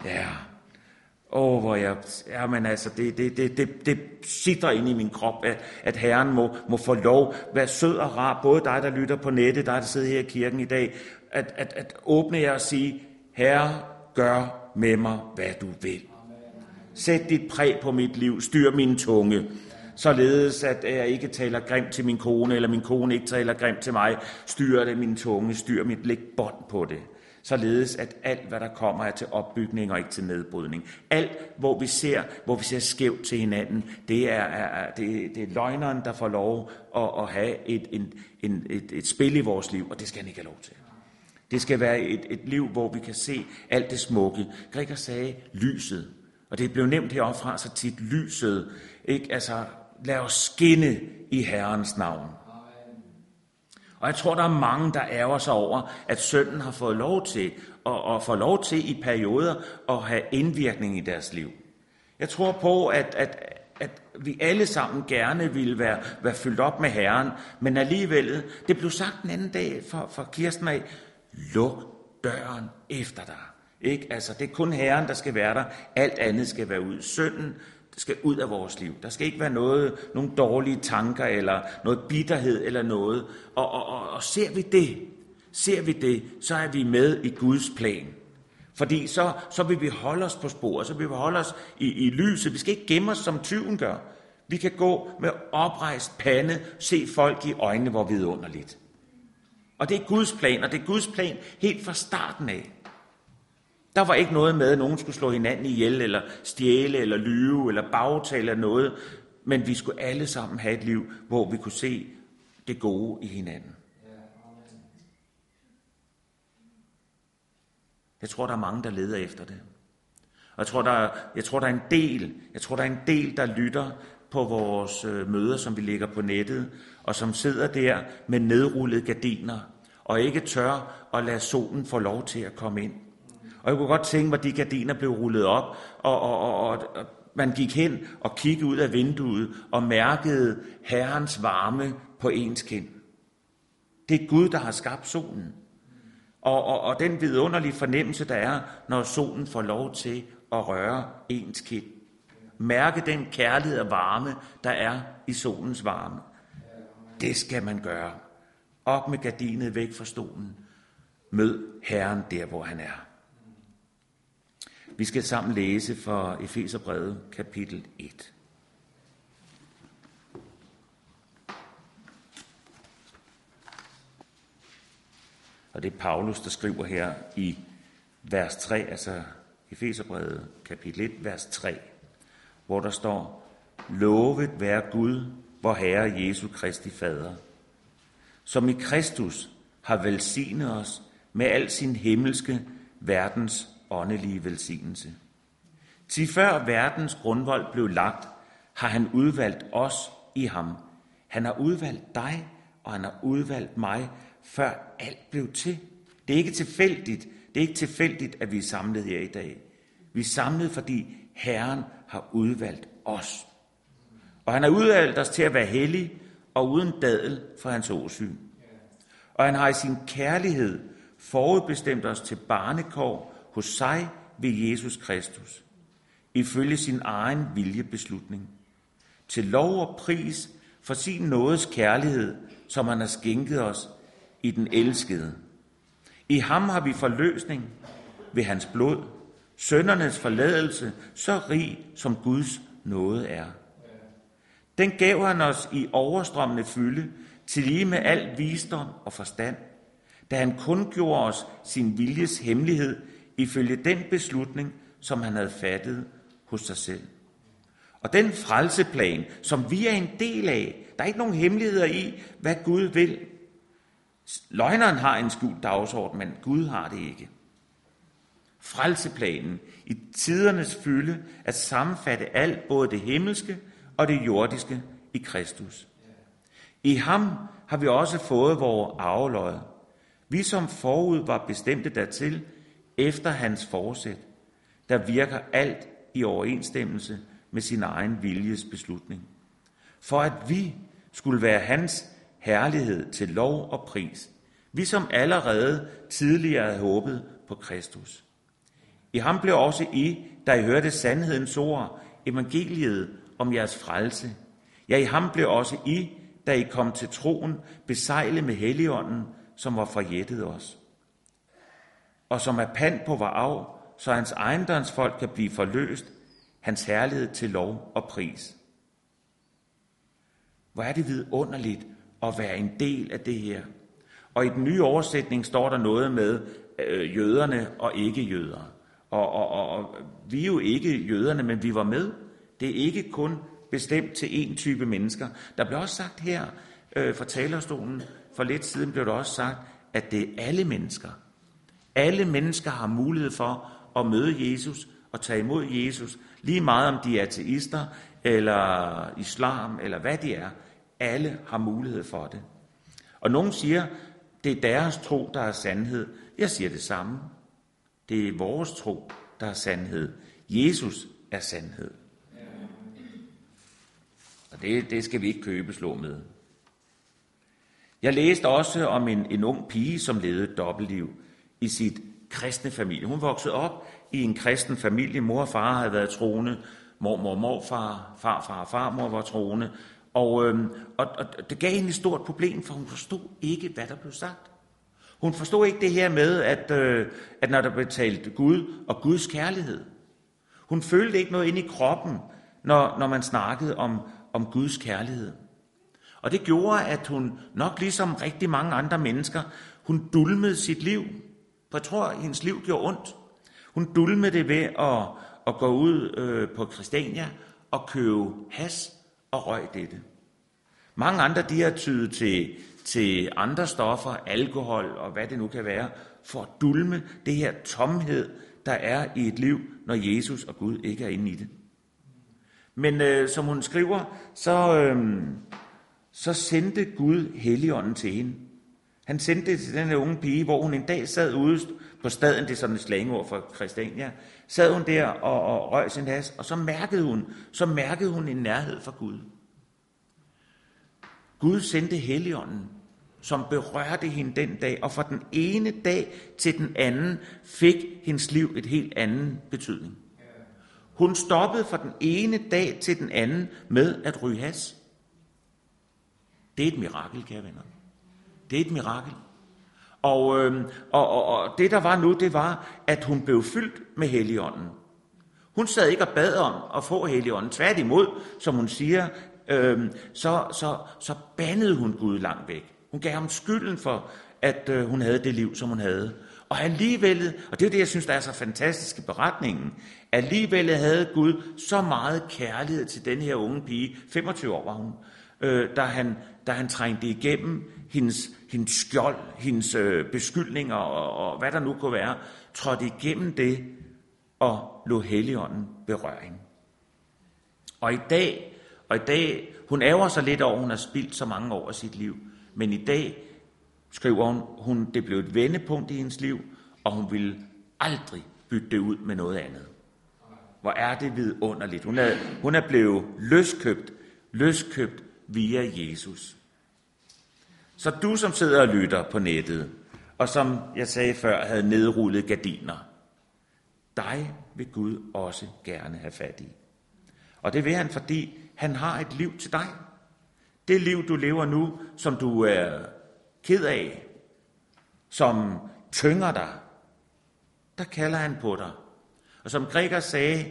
Ja. Hvor jeg, men altså, det sidder inde i min krop, at Herren må få lov, være sød og rar, både dig, der lytter på nettet, dig, der sidder her i kirken i dag, at åbne jer og sige, Herre, gør med mig, hvad du vil. Sæt dit præg på mit liv, styr min tunge, således at jeg ikke taler grimt til min kone, eller min kone ikke taler grimt til mig. Styr det min tunge, styr mit, læg bånd på det. Således at alt, hvad der kommer, er til opbygning og ikke til nedbrydning. Alt, hvor vi ser skævt til hinanden, det er løgneren, der får lov at have et spil i vores liv, og det skal han ikke have lov til. Det skal være et liv, hvor vi kan se alt det smukke. Gregor sagde lyset, og det blev nævnt heroppe fra så tit, lyset. Ikke? Altså, lad os skinne i Herrens navn. Og jeg tror, der er mange, der ærger sig over, at synden har fået lov til, og får lov til i perioder, at have indvirkning i deres liv. Jeg tror på, at vi alle sammen gerne ville være fyldt op med Herren, men alligevel, det blev sagt den anden dag for Kirsten af, luk døren efter dig. Ikke? Altså, det er kun Herren, der skal være der. Alt andet skal være ud. Synden skal ud af vores liv. Der skal ikke være nogle dårlige tanker, eller noget bitterhed, eller noget. Og ser vi det, så er vi med i Guds plan. Fordi så vil vi holde os på sporet, så vil vi holde os i lyset. Vi skal ikke gemme os, som tyven gør. Vi kan gå med oprejst pande, se folk i øjnene, hvor vidunderligt. Og det er Guds plan, og det er Guds plan helt fra starten af. Der var ikke noget med, at nogen skulle slå hinanden ihjel, eller stjæle, eller lyve, eller bagtale eller noget. Men vi skulle alle sammen have et liv, hvor vi kunne se det gode i hinanden. Jeg tror, der er mange, der leder efter det. Og jeg tror, der er en del, der lytter på vores møder, som vi lægger på nettet, og som sidder der med nedrullede gardiner, og ikke tør at lade solen få lov til at komme ind. Og jeg kunne godt tænke mig, at de gardiner blev rullet op, og man gik hen og kiggede ud af vinduet og mærkede Herrens varme på ens kind. Det er Gud, der har skabt solen. Og den vidunderlige fornemmelse, der er, når solen får lov til at røre ens kind. Mærke den kærlighed og varme, der er i solens varme. Det skal man gøre. Op med gardinet, væk fra stolen. Mød Herren der, hvor han er. Vi skal sammen læse fra Efeserbrevet, kapitel 1. Og det er Paulus, der skriver her i vers 3, altså Efeserbrevet, kapitel 1, vers 3, hvor der står, lovet være Gud, vor Herre Jesu Kristi Fader, som i Kristus har velsignet os med al sin himmelske verdens åndelige velsignelse. Til før verdens grundvold blev lagt, har han udvalgt os i ham. Han har udvalgt dig, og han har udvalgt mig, før alt blev til. Det er ikke tilfældigt, at vi er samlet her i dag. Vi er samlet, fordi Herren har udvalgt os. Og han har udvalgt os til at være hellige og uden dadel for hans åsyn. Og han har i sin kærlighed forudbestemt os til barnekår hos sig ved Jesus Kristus, ifølge sin egen viljebeslutning, til lov og pris for sin nådes kærlighed, som han har skænket os i den elskede. I ham har vi forløsning ved hans blod, syndernes forladelse, så rig som Guds nåde er. Den gav han os i overstrømmende fylde, til lige med al visdom og forstand, da han kun gjorde os sin viljes hemmelighed, ifølge den beslutning, som han havde fattet hos sig selv. Og den frelseplan, som vi er en del af, der er ikke nogen hemmeligheder i, hvad Gud vil. Løgneren har en skjult dagsorden, men Gud har det ikke. Frelseplanen i tidernes fylde at sammenfatte alt, både det himmelske og det jordiske i Kristus. I ham har vi også fået vores arvelod. Vi som forud var bestemte dertil, efter hans forsæt, der virker alt i overensstemmelse med sin egen viljes beslutning. For at vi skulle være hans herlighed til lov og pris, vi som allerede tidligere havde håbet på Kristus. I ham blev også I, da I hørte sandhedens ord, evangeliet om jeres frelse. Ja, i ham blev også I, da I kom til troen, besejlet med Helligånden, som var forjættet os. Og som er pant på vor arv, så hans ejendomsfolk kan blive forløst, hans herlighed til lov og pris. Hvor er det vidunderligt at være en del af det her. Og i den nye oversætning står der noget med jøderne og ikke-jøder. Og vi er jo ikke jøderne, men vi var med. Det er ikke kun bestemt til én type mennesker. Der blev også sagt her fra talerstolen, for lidt siden blev der også sagt, at det er alle mennesker. Alle mennesker har mulighed for at møde Jesus og tage imod Jesus, lige meget om de er ateister, eller islam, eller hvad de er. Alle har mulighed for det. Og nogen siger, det er deres tro, der er sandhed. Jeg siger det samme. Det er vores tro, der er sandhed. Jesus er sandhed. Og det skal vi ikke købeslå med. Jeg læste også om en ung pige, som levede et dobbeltliv i sit kristne familie. Hun voksede op i en kristen familie. Mor og far havde været troende. Mormor, morfar, farfar og farmor var troende. Og det gav hende et stort problem, for hun forstod ikke, hvad der blev sagt. Hun forstod ikke det her med, at når der blev talt Gud og Guds kærlighed. Hun følte ikke noget inde i kroppen, når man snakkede om Guds kærlighed. Og det gjorde, at hun nok ligesom rigtig mange andre mennesker, hun dulmede sit liv. For jeg tror, at hendes liv gjorde ondt. Hun dulmede det ved at gå ud på Christiania og købe hash og røg dette. Mange andre, de har tydet til andre stoffer, alkohol og hvad det nu kan være, for at dulme det her tomhed, der er i et liv, når Jesus og Gud ikke er inde i det. Men som hun skriver, så sendte Gud Helligånden til hende. Han sendte det til den her unge pige, hvor hun en dag sad ude på staden, det er sådan et slangord for Christiania, sad hun der og røg sin hash, og så mærkede hun en nærhed fra Gud. Gud sendte Helligånden, som berørte hende den dag, og fra den ene dag til den anden fik hendes liv et helt anden betydning. Hun stoppede fra den ene dag til den anden med at ryge hash. Det er et mirakel, kære venner. Det er et mirakel. Og det der var nu, det var, at hun blev fyldt med Helligånden. Hun sad ikke og bad om at få Helligånden. Tværtimod, som hun siger, så bandede hun Gud langt væk. Hun gav ham skylden for, at hun havde det liv, som hun havde. Og alligevel, og det er det, jeg synes, der er så fantastisk i beretningen, alligevel havde Gud så meget kærlighed til den her unge pige, 25 år var hun, da han trængte igennem hendes skjold, hendes beskyldninger og hvad der nu kunne være, trådte igennem det og lod Helligånden berøre hende. Og i dag, hun ærger sig lidt over, hun har spildt så mange år af sit liv, men i dag skriver hun, det blev et vendepunkt i hendes liv, og hun ville aldrig bytte det ud med noget andet. Hvor er det vidunderligt. Hun er blevet løskøbt via Jesus. Så du, som sidder og lytter på nettet, og som jeg sagde før, havde nedrullet gardiner, dig vil Gud også gerne have fat i. Og det vil han, fordi han har et liv til dig. Det liv, du lever nu, som du er ked af, som tynger dig, der kalder han på dig. Og som Gregor sagde,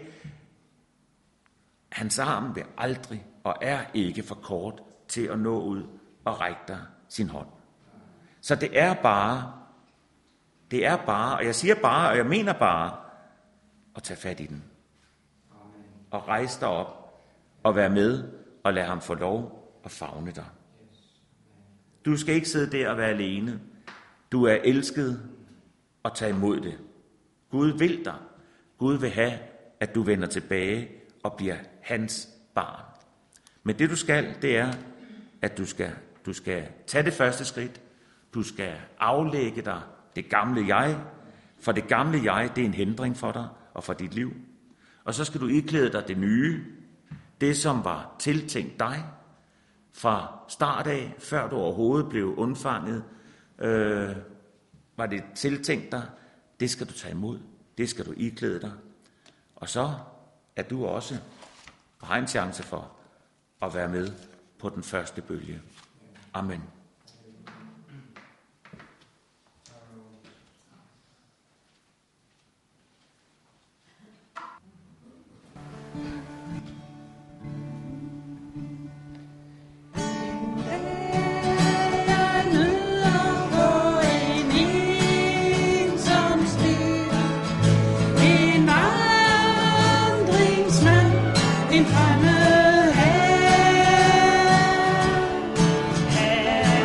hans arm vil aldrig og er ikke for kort til at nå ud og række dig sin hånd. Så det er bare, og jeg siger bare, og jeg mener bare, at tage fat i den. Og rejse dig op og være med og lade ham få lov at favne dig. Du skal ikke sidde der og være alene. Du er elsket og tage imod det. Gud vil dig. Gud vil have, at du vender tilbage og bliver hans barn. Men det du skal, det er, at du skal tage det første skridt. Du skal aflægge dig det gamle jeg. For det gamle jeg, det er en hindring for dig og for dit liv. Og så skal du iklæde dig det nye. Det, som var tiltænkt dig fra start af, før du overhovedet blev undfanget, var det tiltænkt dig. Det skal du tage imod. Det skal du iklæde dig. Og så er du også og har en chance for at være med på den første bølge. Amen. En fremmed her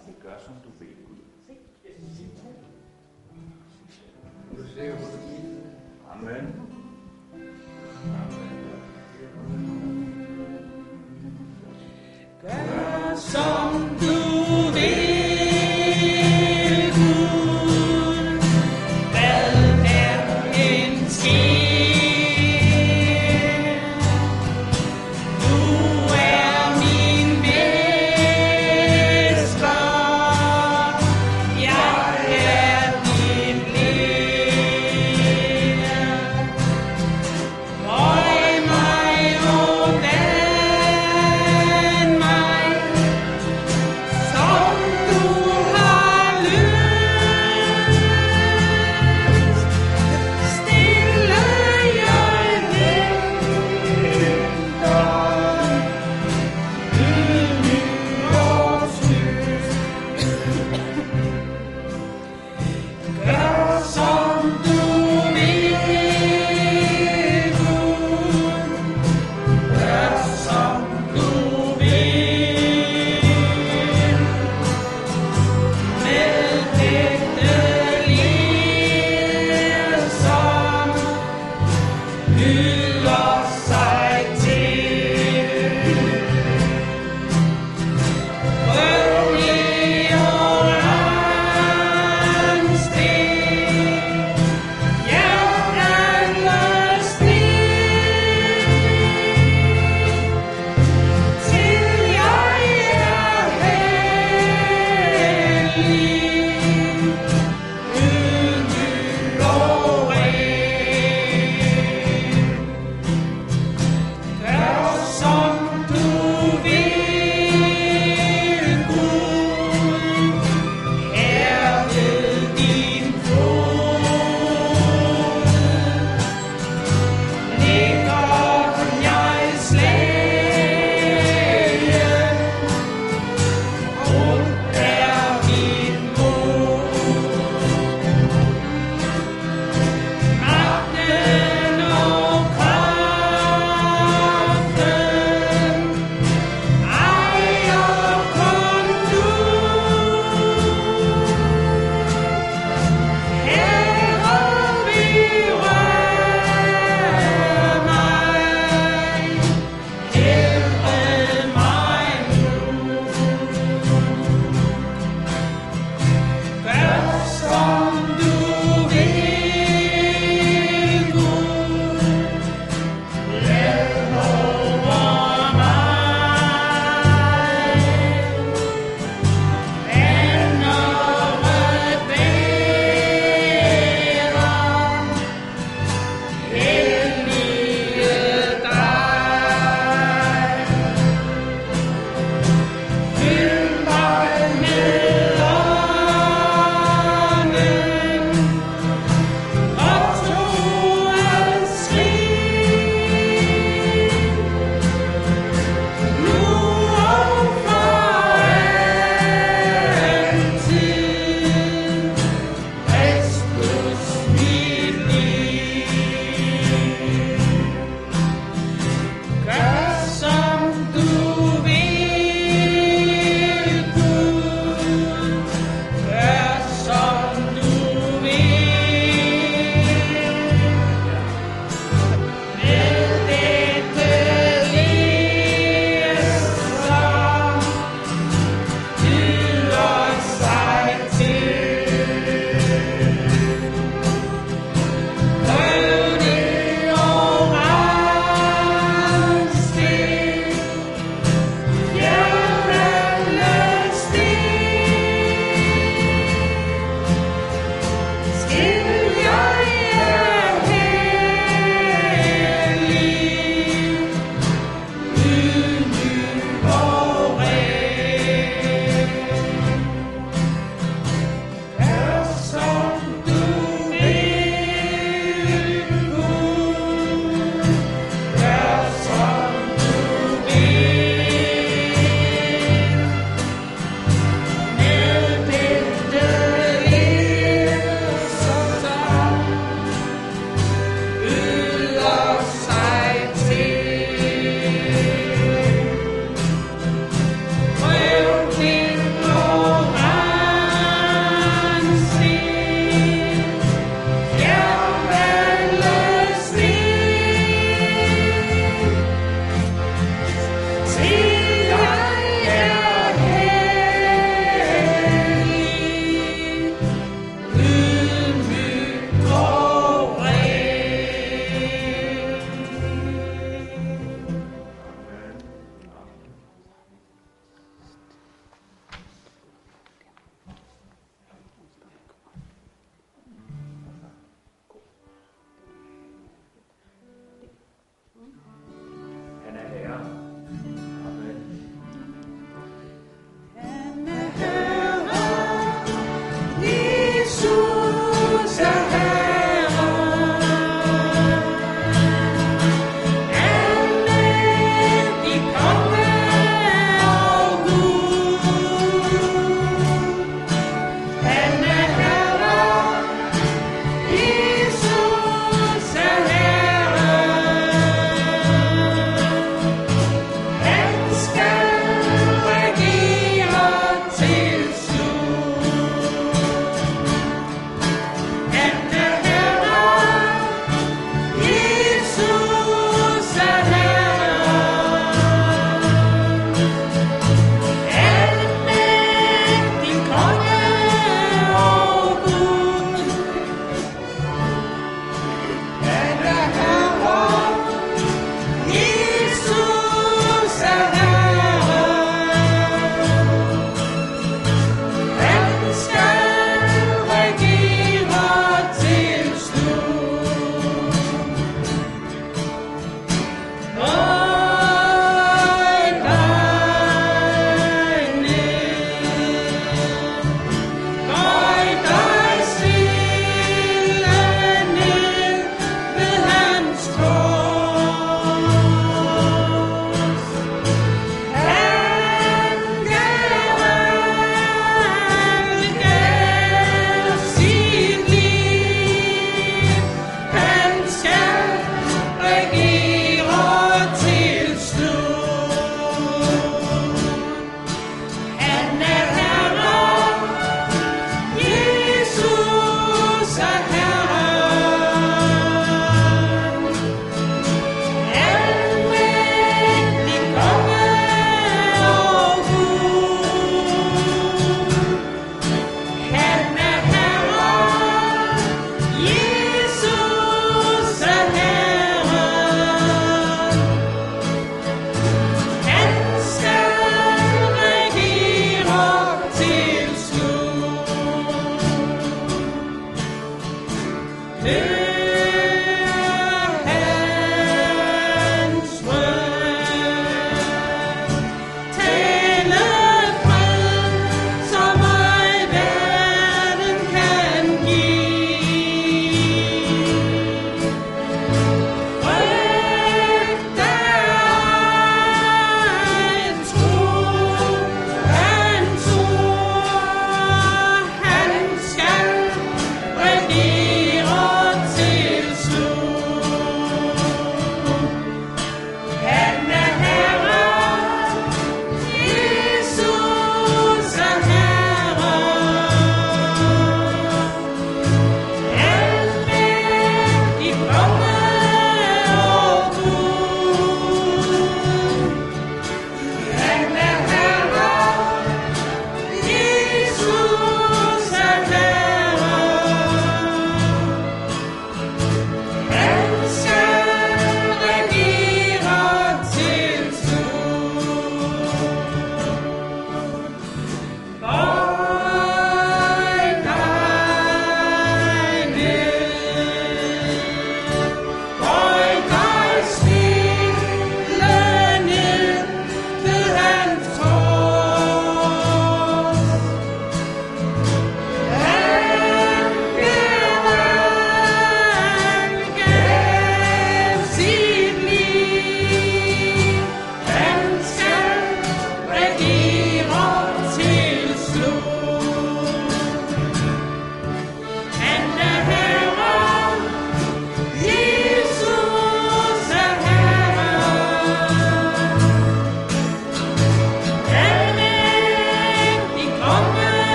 Gør som du vil, Gud. Amen. Gør som du vil.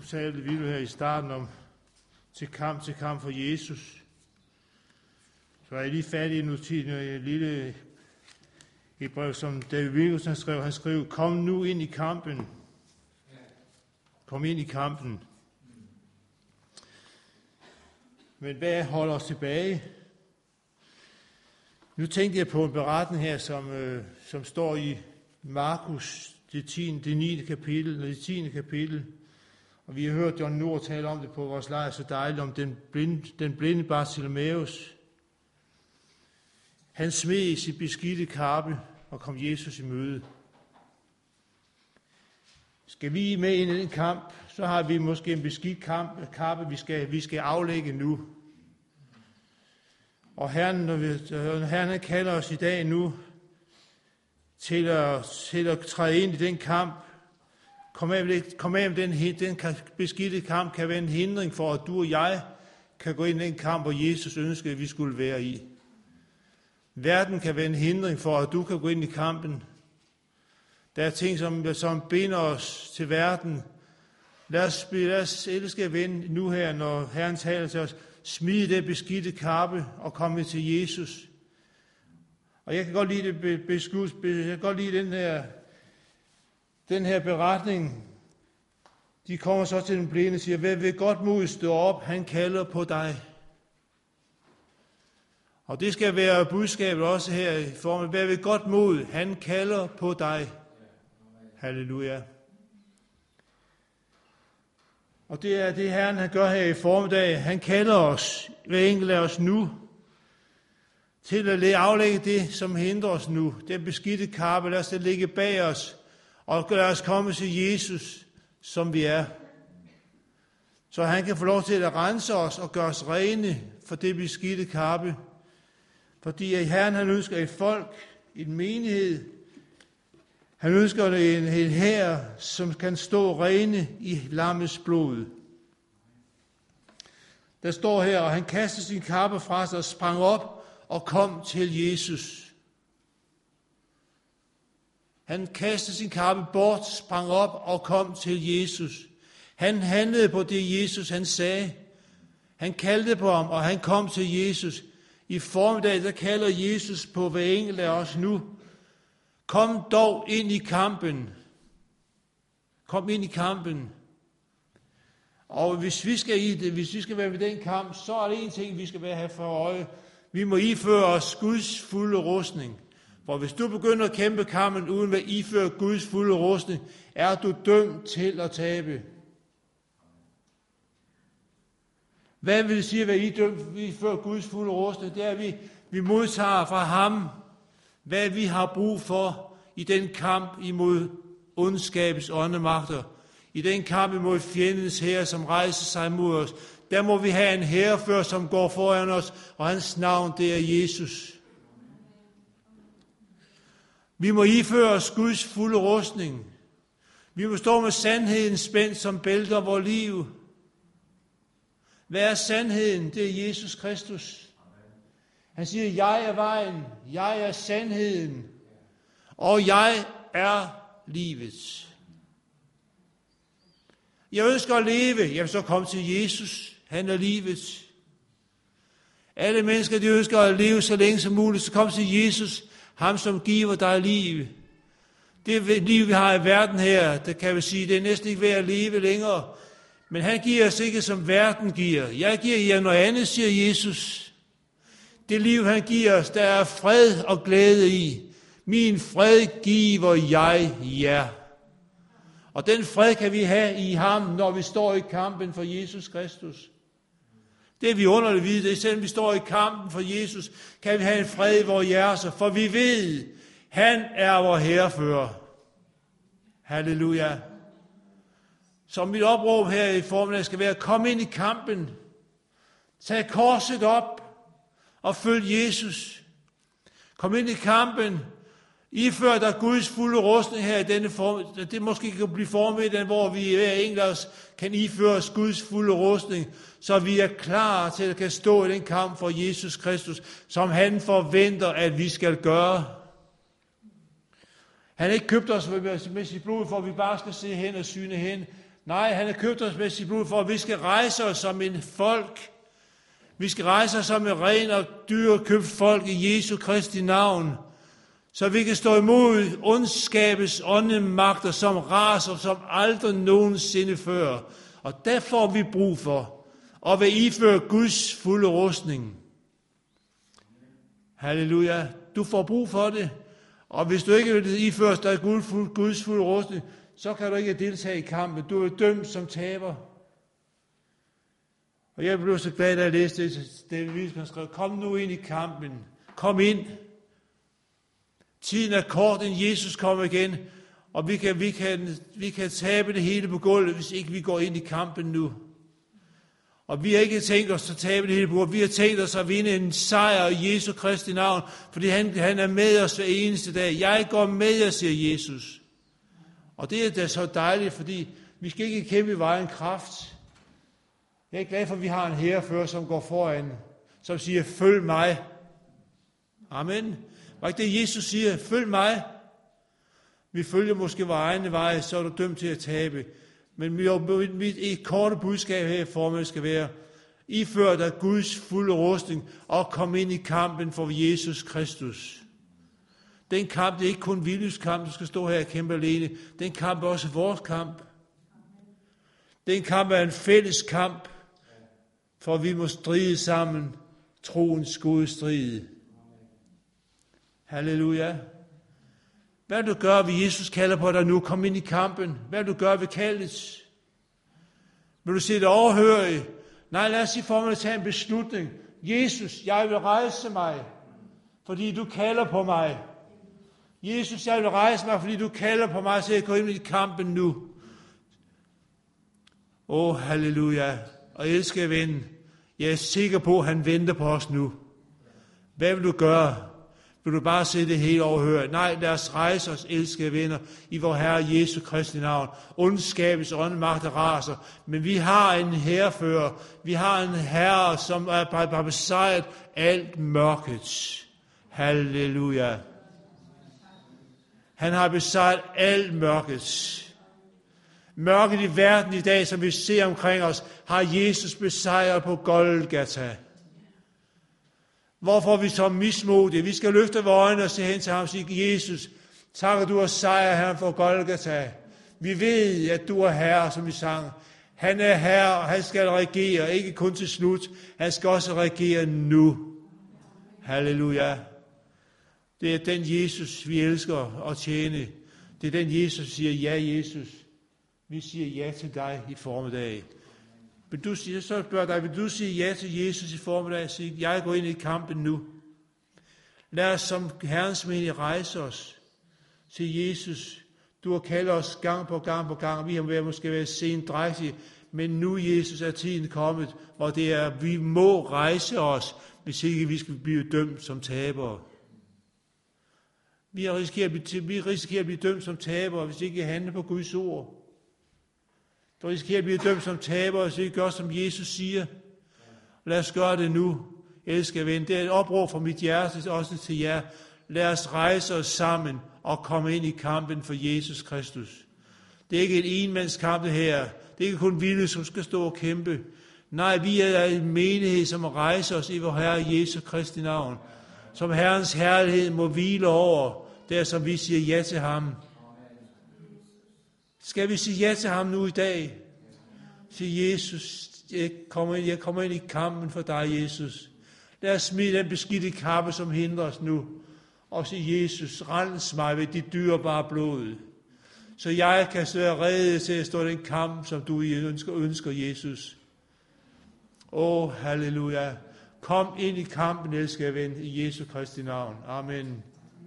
talte vi her i starten om til kamp for Jesus. Så er jeg lige fat i et lille et brev, som David Wilkerson skrev. Han skrev, kom nu ind i kampen. Kom ind i kampen. Men hvad holder os tilbage? Nu tænkte jeg på en beretning her, som står i Markus, det 9. kapitel. Og vi har hørt John Nord tale om det på vores lejr, så dejligt, om den blinde Bartimaeus. Han smed sit beskidte kappe og kom Jesus i møde. Skal vi med ind i den kamp, så har vi måske en beskidt kappe, vi skal aflægge nu. Og Herren kalder os i dag nu til at træde ind i den kamp. Kom af med den beskidte kamp kan være en hindring for, at du og jeg kan gå ind i den kamp, hvor Jesus ønskede, at vi skulle være i. Verden kan være en hindring for, at du kan gå ind i kampen. Der er ting, som binder os til verden. Lad os elske ven nu her, når Herren taler til os. Smid det beskidte kappe og komme til Jesus. Og jeg kan godt lide den her beretning. De kommer så til den blinde og siger, hvad vil godt mod stå op, han kalder på dig. Og det skal være budskabet også her i form af, hvad vil godt mod, han kalder på dig. Halleluja. Og det er det Herren, han gør her i formiddag. Han kalder os, hver enkelt af os nu, til at aflægge det, som hindrer os nu. Den beskidte kappe, lad os det ligge bag os, og lad os komme til Jesus, som vi er. Så han kan få lov til at rense os og gøre os rene for det beskidte kappe. Fordi Herren, han ønsker et folk, en menighed. Han ønsker en hær, som kan stå rene i lammets blod. Der står her, og han kastede sin kappe fra sig og sprang op og kom til Jesus. Han kastede sin kappe bort, sprang op og kom til Jesus. Han handlede på det, Jesus han sagde. Han kaldte på ham, og han kom til Jesus. I formiddag, der kalder Jesus på hver enkelt af os nu. Kom dog ind i kampen. Kom ind i kampen. Og hvis vi skal være ved den kamp, så er det en ting, vi skal have for øje. Vi må iføre os Guds fulde rustning. For hvis du begynder at kæmpe kampen uden at iføre Guds fulde rustning, er du dømt til at tabe. Hvad vil det sige at være iføre Guds fulde rustning? Det er, at vi modtager fra ham, hvad vi har brug for i den kamp imod ondskabets åndemagter. I den kamp imod fjendens hær, som rejser sig mod os. Der må vi have en hærfører, som går foran os, og hans navn, det er Jesus. Vi må iføre os Guds fulde rustning. Vi må stå med sandheden spændt som bælte om vores liv. Hvad er sandheden? Det er Jesus Kristus. Han siger, jeg er vejen, jeg er sandheden, og jeg er livet. Jeg ønsker at leve, jeg vil så komme til Jesus, han er livet. Alle mennesker, de ønsker at leve så længe som muligt, så kom til Jesus, ham som giver dig liv. Det liv, vi har i verden her, det kan vi sige, det er næsten ikke værd at leve længere. Men han giver os ikke, som verden giver. Jeg giver jer noget andet, siger Jesus. Det liv, han giver os, der er fred og glæde i. Min fred giver jeg jer. Og den fred kan vi have i ham, når vi står i kampen for Jesus Kristus. Det er vi underligt vide, det er selvom vi står i kampen for Jesus, kan vi have en fred i vores hjerter, for vi ved, han er vores hærfører. Halleluja. Så mit opråb her i formiddag skal være, kom ind i kampen, tag korset op og følg Jesus. Kom ind i kampen, ifør der Guds fulde rustning her i denne form. Det måske kan blive formet, hvor vi hver enkelt af os kan iføre os Guds fulde rustning, så vi er klar til at kan stå i den kamp for Jesus Kristus, som han forventer, at vi skal gøre. Han har ikke købt os med sit blod, for at vi bare skal se hen og syne hen. Nej, han har købt os med sit blod, for at vi skal rejse os som en folk. Vi skal rejse os som en ren og dyrekøbt folk i Jesu Kristi navn, så vi kan stå imod ondskabets åndemagter, som raser som aldrig nogensinde før. Og der får vi brug for at være iføre Guds fulde rustning. Halleluja. Du får brug for det. Og hvis du ikke vil iføre dig Guds fulde rustning, så kan du ikke deltage i kampen. Du er dømt som taber. Og jeg blev så glad, da jeg læste det. David Wiesmann skrev, kom nu ind i kampen. Kom ind. Tiden er kort, inden Jesus kommer igen. Og vi kan tabe det hele på gulvet, hvis ikke vi går ind i kampen nu. Og vi har ikke tænkt os at tabe det hele på gulvet. Vi har tænkt os at vinde en sejr i Jesu Kristi navn. Fordi han er med os hver eneste dag. Jeg går med jer, siger Jesus. Og det er da så dejligt, fordi vi skal ikke kæmpe i vejen kraft. Jeg er glad for, at vi har en hærfører, som går foran, som siger, følg mig. Amen. Var ikke det, Jesus siger? Følg mig. Vi følger måske vores egne veje, så er du dømt til at tabe. Men mit korte budskab her i formiddag skal være, ifør dig Guds fulde rustning og kom ind i kampen for Jesus Kristus. Den kamp, det er ikke kun Viljus kamp, du skal stå her og kæmpe alene. Den kamp er også vores kamp. Den kamp er en fælles kamp, for vi må stride sammen, troens gode strid. Halleluja. Hvad du gør, hvis Jesus kalder på dig nu, kom ind i kampen. Hvad du gør ved kaldet? Vil du sige det overhørige? Nej, lad os i formiddag tage en beslutning. Jesus, jeg vil rejse mig, fordi du kalder på mig. Jesus, jeg vil rejse mig, fordi du kalder på mig, så jeg går ind i kampen nu. Halleluja. Og elskede ven, jeg er sikker på, at han venter på os nu. Hvad vil du gøre? Vil du bare se det hele overhøre? Nej, lad os rejse os, elskede venner, i vor Herre Jesu Kristi navn. Ondskabets åndemagt raser, men vi har en hærfører. Vi har en herre, som har besejret alt mørket. Halleluja. Han har besejret alt mørket. Mørket i verden i dag, som vi ser omkring os, har Jesus besejret på Golgata. Hvorfor er vi så mismodige? Vi skal løfte vores øjne og se hen til ham og sige, Jesus, tak at du har sejret her for Golgata. Vi ved, at du er herre, som vi sang. Han er herre, og han skal regere, ikke kun til slut. Han skal også regere nu. Halleluja. Det er den Jesus, vi elsker at tjene. Det er den Jesus, siger, ja Jesus. Vi siger ja til dig i formiddag. Men du siger, så spørger dig, vil du sige ja til Jesus i formiddag og sige, jeg går ind i kampen nu. Lad os som Herrens menige rejse os til Jesus. Du har kaldt os gang på gang på gang. Vi har måske været sendrægtige, men nu Jesus er tiden kommet, hvor det er, vi må rejse os, hvis ikke vi skal blive dømt som tabere. Vi risikerer at blive dømt som tabere, hvis ikke vi handler på Guds ord. Du risikerer at blive dømt som tabere, hvis ikke gør, som Jesus siger. Lad os gøre det nu, elskede ven. Det er et opråb fra mit hjerte også til jer. Lad os rejse os sammen og komme ind i kampen for Jesus Kristus. Det er ikke et enmandskamp det her. Det er ikke kun vilde, som skal stå og kæmpe. Nej, vi er en menighed, som rejser os i vor Herre Jesu Kristi navn. Som Herrens herlighed må hvile over, der som vi siger ja til ham. Skal vi sige ja til ham nu i dag? Sig Jesus, jeg kommer ind i kampen for dig, Jesus. Lad os smide den beskidte kappe, som hindrer os nu. Og sige, Jesus, rens mig ved dit dyrebare blod. Så jeg kan være rede til at stå den kamp, som du ønsker, Jesus. Halleluja. Kom ind i kampen, elskede ven, i Jesu Kristi navn. Amen.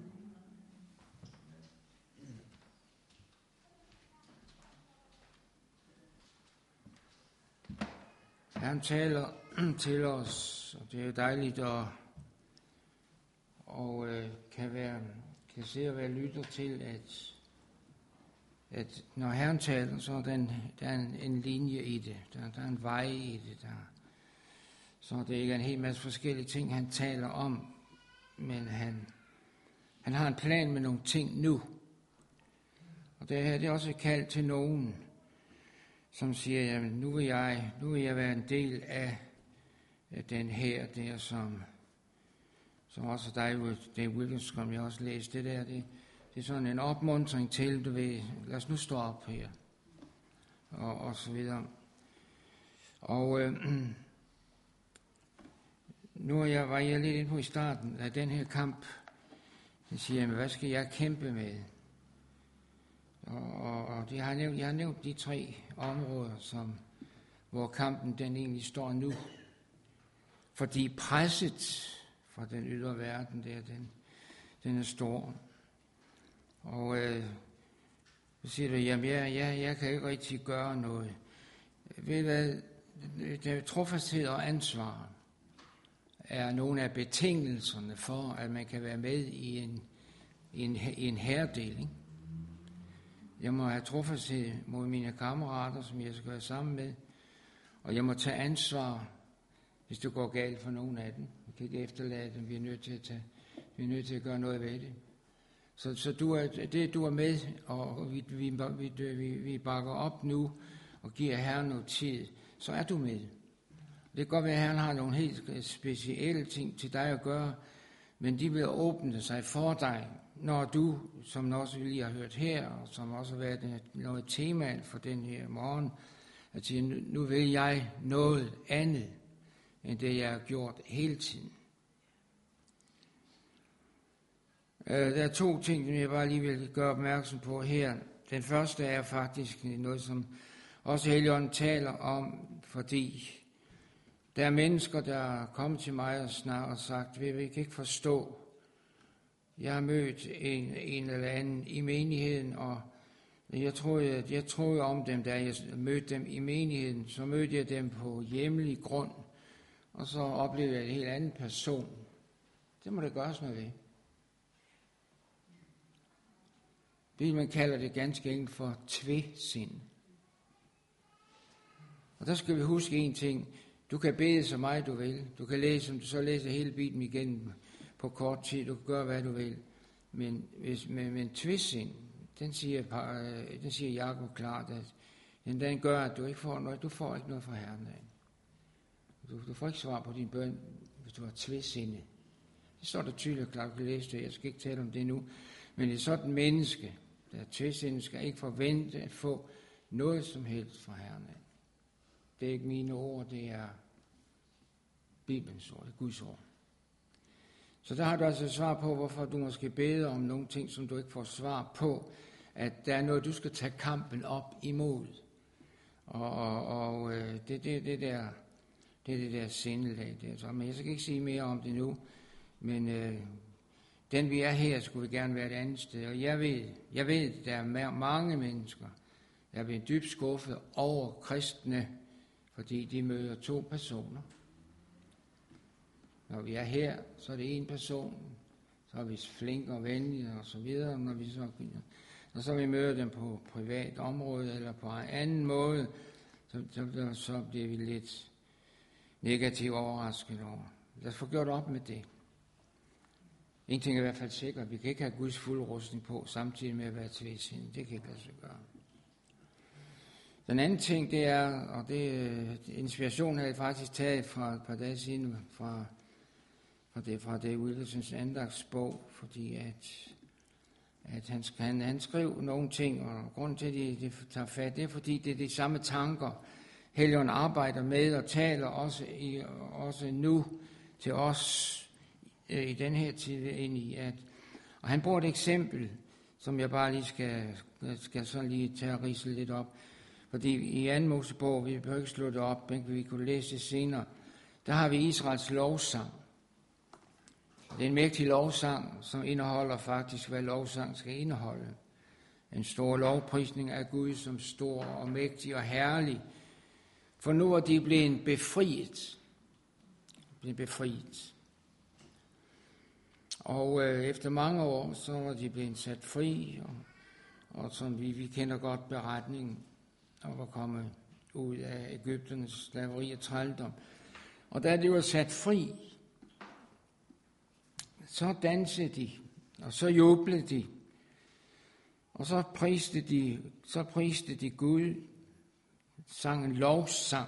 Han taler til os, og det er jo dejligt kan se og være lytter til, at når Herren taler, så er der en linje i det, der er en vej i det, så det er ikke en hel masse forskellige ting, han taler om, men han har en plan med nogle ting nu. Og det her, det er også et kald til nogen. som siger, jamen nu vil jeg være en del af den her der, som også dig, Dave Wilkins, som jeg også læste det der, det er sådan en opmuntring til, du ved, lad os nu stå op her, og så videre. Og nu var jeg lidt inde på i starten af den her kamp, jeg siger, hvad skal jeg kæmpe med? Og jeg har nævnt de 3 områder, hvor kampen den egentlig står nu. Fordi presset fra den ydre verden der, den er stor. Og så siger du, jamen jeg kan ikke rigtig gøre noget. Ved hvad, trofasthed og ansvar er nogle af betingelserne for, at man kan være med i en hærdeling. Jeg må have trofasthed mod mine kammerater, som jeg skal være sammen med, og jeg må tage ansvar, hvis det går galt for nogen af dem. Vi kan ikke efterlade dem, vi er nødt til at gøre noget ved det. Så du er med, og vi bakker op nu, og giver Herren noget tid, så er du med. Det kan godt være, at Herren har nogle helt specielle ting til dig at gøre, men de vil åbne sig for dig, når du, som også vi lige har hørt her, og som også har været noget tema for den her morgen, at sige, nu vil jeg noget andet, end det jeg har gjort hele tiden. Der er 2 ting, som jeg bare lige vil gøre opmærksom på her. Den første er faktisk noget, som også Helligånden taler om, fordi der er mennesker, der er kommet til mig og snart og sagt, vi kan ikke forstå. Jeg har mødt en eller anden i menigheden, og jeg troede om dem, da jeg mødte dem i menigheden, så mødte jeg dem på hjemlig grund, og så oplevede jeg en helt anden person. Det må der gøres noget ved. Man kalder det ganske enkelt for tvæsind. Og der skal vi huske en ting. Du kan bede så meget du vil. Du kan læse, som du så læser hele Bibelen igen på kort tid. Du kan gøre, hvad du vil. Men tvæsind, den siger Jakob klart, at den gør, at du ikke får noget. Du får ikke noget fra Herren af. Du får ikke svar på din bøn, hvis du har tvæsindet. Det står der tydeligt og klart, du kan læse det. Jeg skal ikke tale om det nu. Men et sådan menneske, der er tvæsindet, skal ikke forvente at få noget som helst fra Herren af. Det er ikke mine ord, det er Bibelens ord, det er Guds ord. Så der har du altså svar på, hvorfor du måske beder om nogle ting, som du ikke får svar på, at der er noget, du skal tage kampen op imod. Og det er det der sindelag der. Så, men jeg skal ikke sige mere om det nu, men den vi er her, skulle vi gerne være et andet sted. Og jeg ved, der er mange mennesker, der er blevet dybt skuffet over kristne, fordi de møder 2 personer. Når vi er her, så er det 1 person, så er vi flinke og venlige og så videre, når vi så vi møder dem på privat område eller på en anden måde, så bliver vi lidt negativt overrasket over. Lad os få gjort op med det. En ting er i hvert fald sikkert, vi kan ikke have Guds fulde rustning på, samtidig med at være tvæsindet. Det kan ikke lade sig gøre. Den anden ting, det er, og det inspiration har jeg faktisk taget fra et par dage siden fra Dave Wilkersons andagtsbog, fordi at han skrev nogle ting, og grunden til, at det tager fat, det er, fordi det er de samme tanker, Helligånden arbejder med og taler også nu til os i den her tid ind i. Og han bruger et eksempel, som jeg bare lige skal sådan lige tage og ridse lidt op. Fordi i 2. Mosebog, vi behøver ikke slå det op, men vi kunne læse det senere, der har vi Israels lovsang. Det er en mægtig lovsang, som indeholder faktisk, hvad lovsang skal indeholde. En stor lovprisning af Gud som stor og mægtig og herlig. For nu er de blevet befriet. Og efter mange år, så var de blevet sat fri, og som vi kender godt beretningen, og var kommet ud af Egypternes slaveri og trældom. Og da de var sat fri, så dansede de, og så jublede de, og så priste de Gud. sang en lovsang.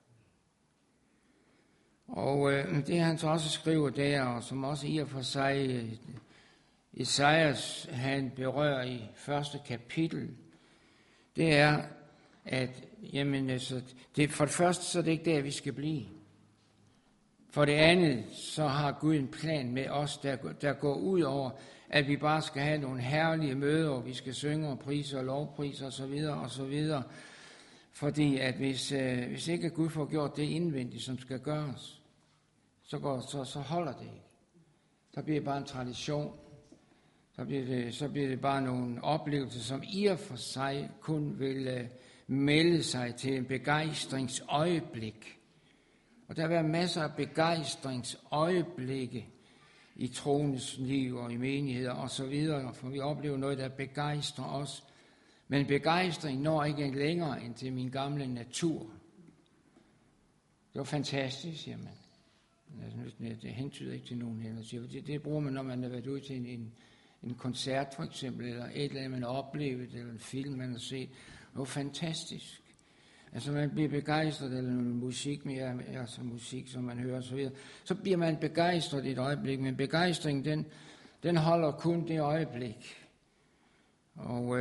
Og det han så også skriver der, og som også i og for sig Esajas han berører i første kapitel, det er, at jamen, altså, for det første så er det ikke der, vi skal blive. For det andet, så har Gud en plan med os, der går ud over, at vi bare skal have nogle herlige møder, og vi skal synge og prise og lovprise og så videre og så videre. Fordi at hvis ikke Gud får gjort det indvendigt, som skal gøres, så holder det ikke. Så bliver det bare en tradition. Så bliver det bare nogle oplevelser, som i og for sig kun vil melde sig til en begejstringsøjeblik. Og der vil være masser af begejstringsøjeblikke i troens liv og i menigheder og så videre, for vi oplever noget, der begejstrer os. Men begejstring når ikke længere end til min gamle natur. Det var fantastisk, siger man. Det hentyder ikke til nogen heller. Det bruger man, når man har været ude til en koncert for eksempel, eller et eller andet, man har oplevet, eller en film, man har set. Det var fantastisk. Altså man bliver begejstret, eller noget musik mere, altså musik, som man hører og så videre. Så bliver man begejstret i et øjeblik, men begejstringen, den holder kun det øjeblik. Og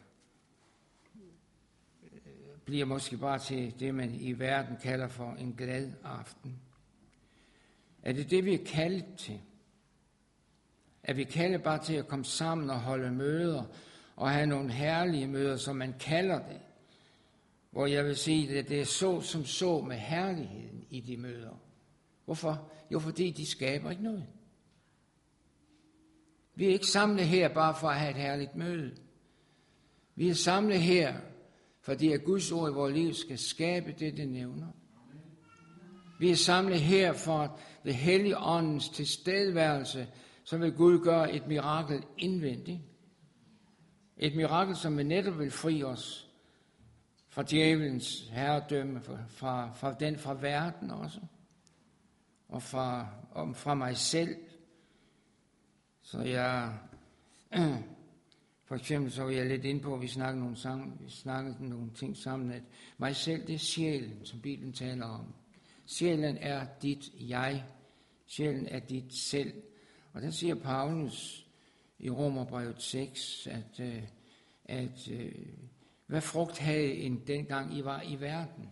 bliver måske bare til det, man i verden kalder for en glad aften. Er det, vi er kaldet til? Er vi kaldet bare til at komme sammen og holde møder, og have nogle herlige møder, som man kalder det? Hvor jeg vil sige, at det er så med herligheden i de møder. Hvorfor? Jo, fordi de skaber ikke noget. Vi er ikke samlet her bare for at have et herligt møde. Vi er samlet her, fordi at Guds ord i vores liv skal skabe det nævner. Vi er samlet her for det hellige åndens tilstedeværelse, så vil Gud gøre et mirakel indvendigt. Et mirakel, som netop vil fri os fra djævelens herredømme, fra verden også, og fra mig selv. Så jeg, for eksempel så var jeg lidt inde på, at vi snakkede nogle ting sammen, at mig selv, det er sjælen, som Bibelen taler om. Sjælen er dit jeg. Sjælen er dit selv. Og der siger Paulus i Romerbrevet 6, at hvad frugt havde I dengang I var i verden?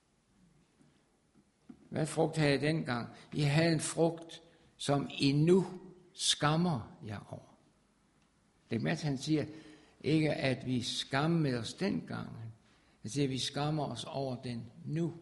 Hvad frugt havde I dengang? I havde en frugt, som I nu skammer jer over. Det er med, at han siger, ikke at vi skammede os dengang. Han siger, at vi skammer os over den nu.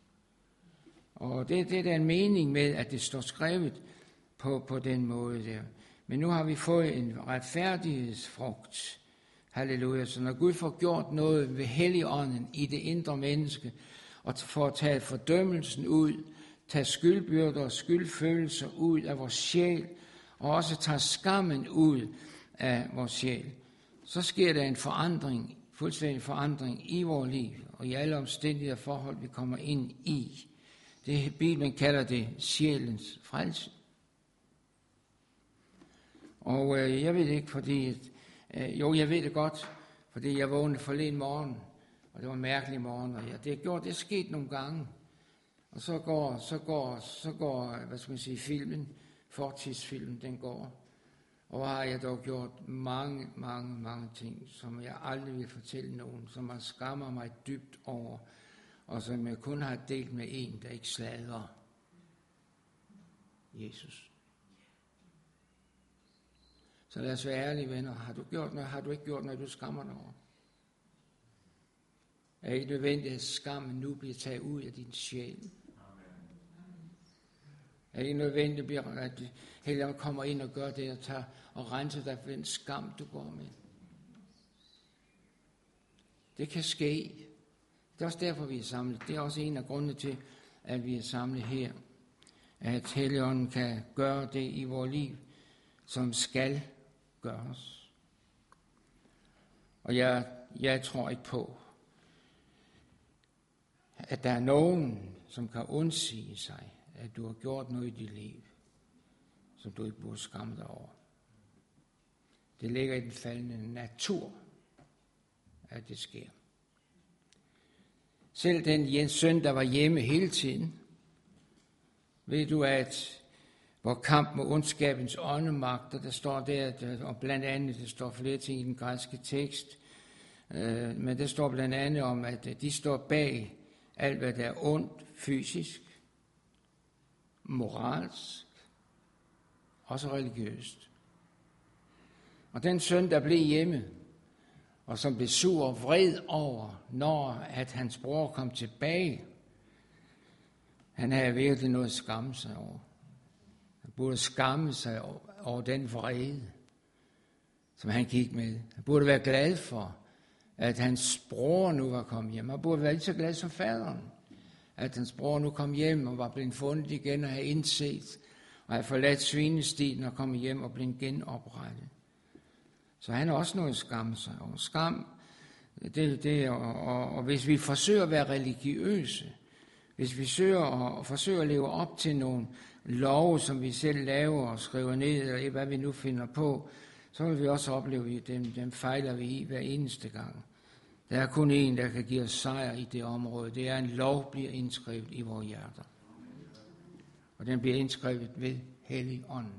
Og det er der en mening med, at det står skrevet på den måde der. Men nu har vi fået en retfærdighedsfrugt. Halleluja. Så når Gud får gjort noget ved Helligånden i det indre menneske, og får taget fordømmelsen ud, tager skyldbyrder og skyldfølelser ud af vores sjæl, og også tager skammen ud af vores sjæl, så sker der en forandring, fuldstændig forandring i vores liv, og i alle omstændigheder forhold, vi kommer ind i. Det Bibelen kalder det sjælens frelse. Og jeg ved det ikke, fordi jeg ved det godt, fordi jeg vågnede forleden morgen, og det var en mærkelig morgen, og det er sket nogle gange. Og så går, hvad skal man sige, filmen, fortidsfilmen, den går. Og har jeg dog gjort mange ting, som jeg aldrig vil fortælle nogen, som jeg skammer mig dybt over, og som jeg kun har delt med en, der ikke sladrer. Jesus. Så lad os være ærlige, venner. Har du gjort noget, har du ikke gjort noget, du skammer dig over? Er det ikke nødvendigt, at skammen nu bliver taget ud af din sjæl? Er det ikke nødvendigt, at Helligånden kommer ind og gør det, og tager og renser dig for den skam, du går med? Det kan ske. Det er også derfor, vi er samlet. Det er også en af grundene til, at vi er samlet her. At Helligånden kan gøre det i vores liv, som skal gøres. Og jeg tror ikke på, at der er nogen, som kan undsige sig, at du har gjort noget i dit liv, som du ikke burde skamme dig over. Det ligger i den faldende natur, at det sker. Selv den søn, der var hjemme hele tiden. Ved du, at hvor kamp mod ondskabens åndemagter, der står der, og blandt andet, der står flere ting i den græske tekst, men der står blandt andet om, at de står bag alt, hvad der er ondt, fysisk, moralsk, også religiøst. Og den søn, der blev hjemme, og som blev sur og vred over, når at hans bror kom tilbage, han havde virkelig noget at skamme sig over. Han burde skamme sig over den vrede, som han gik med. Han burde være glad for, at hans bror nu var kommet hjem. Han burde være lige så glad som faderen, at hans bror nu kom hjem og var blevet fundet igen og havde indset, og havde forladt svinestien og kommet hjem og blevet genoprettet. Så han har også noget at skamme sig over. Skam, og hvis vi forsøger at være religiøse, hvis vi forsøger at leve op til nogle love, som vi selv laver og skriver ned, eller hvad vi nu finder på, så vil vi også opleve, at dem fejler vi i hver eneste gang. Der er kun en, der kan give os sejr i det område. Det er, en lov bliver indskrevet i vores hjerter. Og den bliver indskrevet ved Helligånden.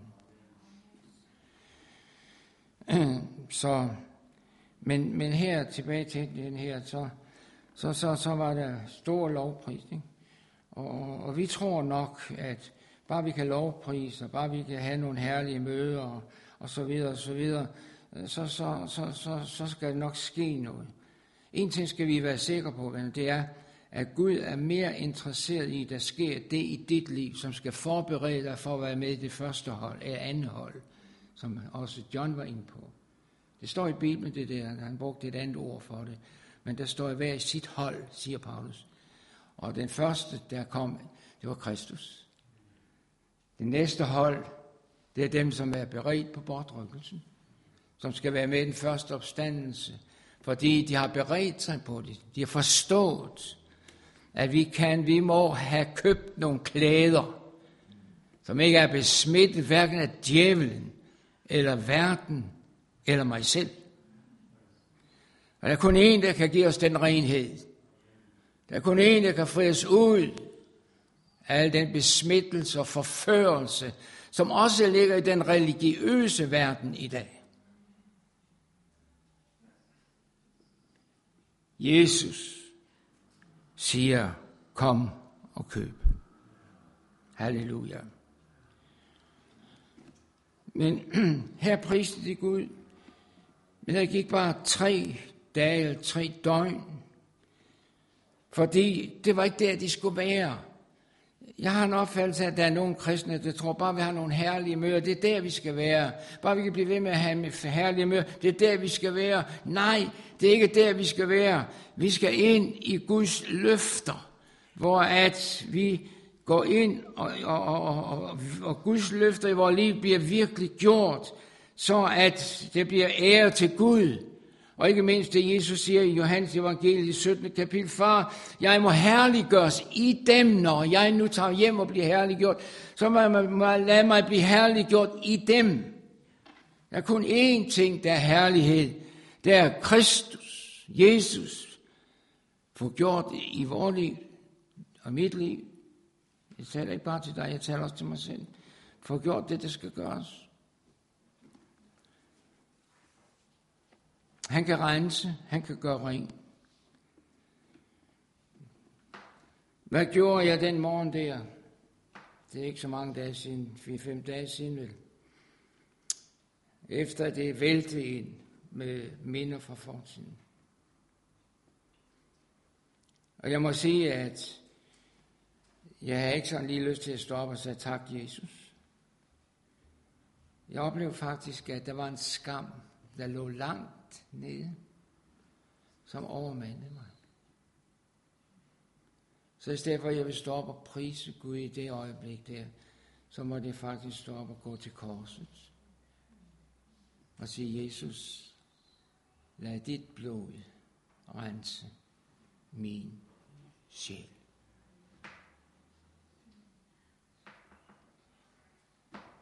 Så, men her, tilbage til den her, så var der stor lovprisning. Og vi tror nok, at bare vi kan lovprise, og bare vi kan have nogle herlige møder, og så videre, så skal det nok ske noget. En ting skal vi være sikre på, det er, at Gud er mere interesseret i, at der sker det i dit liv, som skal forberede dig for at være med i det første hold, eller andet hold, som også John var inde på. Det står i Bibelen, det der, han brugte et andet ord for det, men der står i hver i sit hold, siger Paulus. Og den første, der kom, det var Kristus. Det næste hold, det er dem, som er beredt på bortrykkelsen, som skal være med i den første opstandelse, fordi de har beredt sig på det. De har forstået, at vi må have købt nogle klæder, som ikke er besmittet hverken af djævelen, eller verden, eller mig selv. Og der er kun en, der kan give os den renhed. Der er kun en, der kan fri os ud af al den besmittelse og forførelse, som også ligger i den religiøse verden i dag. Jesus siger, kom og køb. Halleluja. Men her priste de Gud. Men der gik bare 3 dage eller 3 døgn. Fordi det var ikke der, de skulle være. Jeg har en opfattelse af, at der er nogle kristne, der tror bare, vi har nogle herlige møder. Det er der, vi skal være. Bare vi kan blive ved med at have herlige møder. Det er der, vi skal være. Nej, det er ikke der, vi skal være. Vi skal ind i Guds løfter, hvor at vi går ind, og Guds løfter i vores liv bliver virkelig gjort, så at det bliver ære til Gud. Og ikke mindst det, Jesus siger i Johannes evangeliet 17. kapitel, Far, jeg må herliggøres i dem, når jeg nu tager hjem og bliver herliggjort, så må jeg lade mig blive herliggjort i dem. Der er kun én ting, der er herlighed. Det er Kristus, Jesus, får gjort i vores liv og mit liv. Jeg taler ikke bare til dig, jeg taler også til mig selv. Får gjort det, der skal gøres. Han kan rense, han kan gøre ren. Hvad gjorde jeg den morgen der? Det er ikke så mange dage siden, 4-5 dage siden vel. Efter det væltede ind med minder fra fortiden. Og jeg må sige, at jeg har ikke sådan lige lyst til at stoppe og sige tak, Jesus. Jeg oplevede faktisk, at der var en skam, der lå langt nede, som overmandede mig. Så i stedet for, at jeg vil stå op og prise Gud i det øjeblik der, så må det faktisk stå op og gå til korset. Og sige, Jesus, lad dit blod rense min sjæl.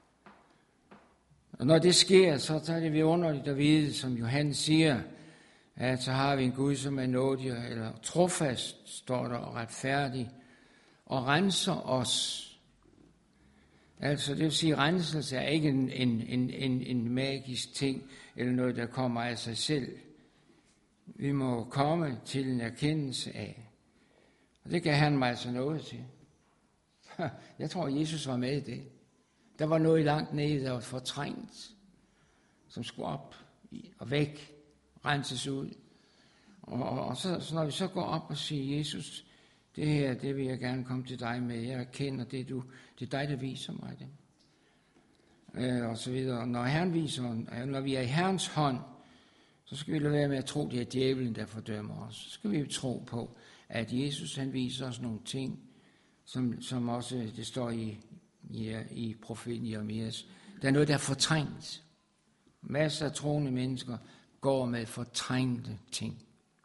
Og når det sker, så er det vidunderligt at vide, som Johannes siger, at så har vi en Gud, som er nådig, eller trofast, står der, og retfærdig, og renser os. Altså, det vil sige, at renselse er ikke en magisk ting, eller noget, der kommer af sig selv. Vi må komme til en erkendelse af. Og det kan han mig altså noget til. Jeg tror, Jesus var med i det. Der var noget langt nede, der var fortrængt, som skulle op og væk, renses ud. Og så når vi så går op og siger, Jesus, det her, det vil jeg gerne komme til dig med. Jeg erkender det er dig, der viser mig det. Og så videre. Når Herren viser, når vi er i Herrens hånd, så skal vi lade være med at tro, det er djævlen, der fordømmer os. Så skal vi tro på, at Jesus, han viser os nogle ting, som også det står i profeten Jeremias. Der er noget, der er fortrængt. Masser af troende mennesker går med fortrængte ting.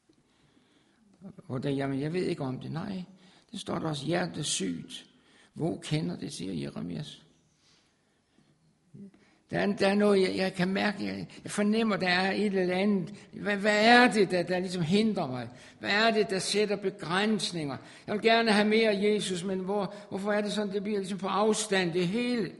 Og jamen, jeg ved ikke om det. Nej, det står der også, hjertet sygt. Hvor kender det, siger Jeremias. Der er noget, jeg kan mærke, jeg fornemmer, der er et eller andet. Hvad er det, der ligesom hindrer mig? Hvad er det, der sætter begrænsninger? Jeg vil gerne have mere Jesus, men hvorfor er det sådan, det bliver ligesom på afstand, det hele?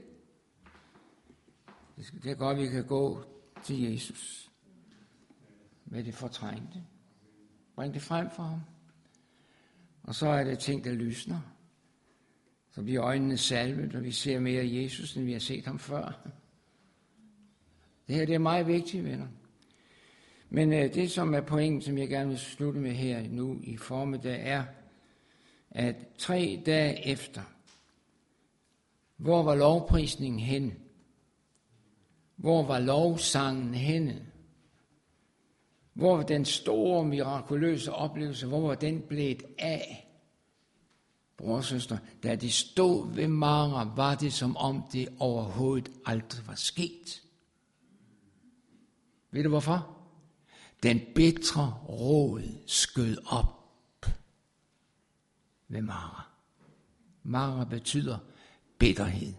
Det er godt, vi kan gå til Jesus med det fortrængte. Bring det frem for ham. Og så er det ting, der lysner. Så bliver øjnene salvet, og vi ser mere af Jesus, end vi har set ham før. Det her, det er meget vigtigt, venner. Men det, som er pointen, som jeg gerne vil slutte med her nu i formiddag, er, at 3 dage efter, hvor var lovprisningen henne? Hvor var lovsangen henne? Hvor var den store, mirakuløse oplevelse, hvor var den blevet af? Bror og søster, da de stod ved Mara, var det som om det overhovedet aldrig var sket. Ved du hvorfor? Den bitre rod skød op ved Mara. Mara betyder bitterhed.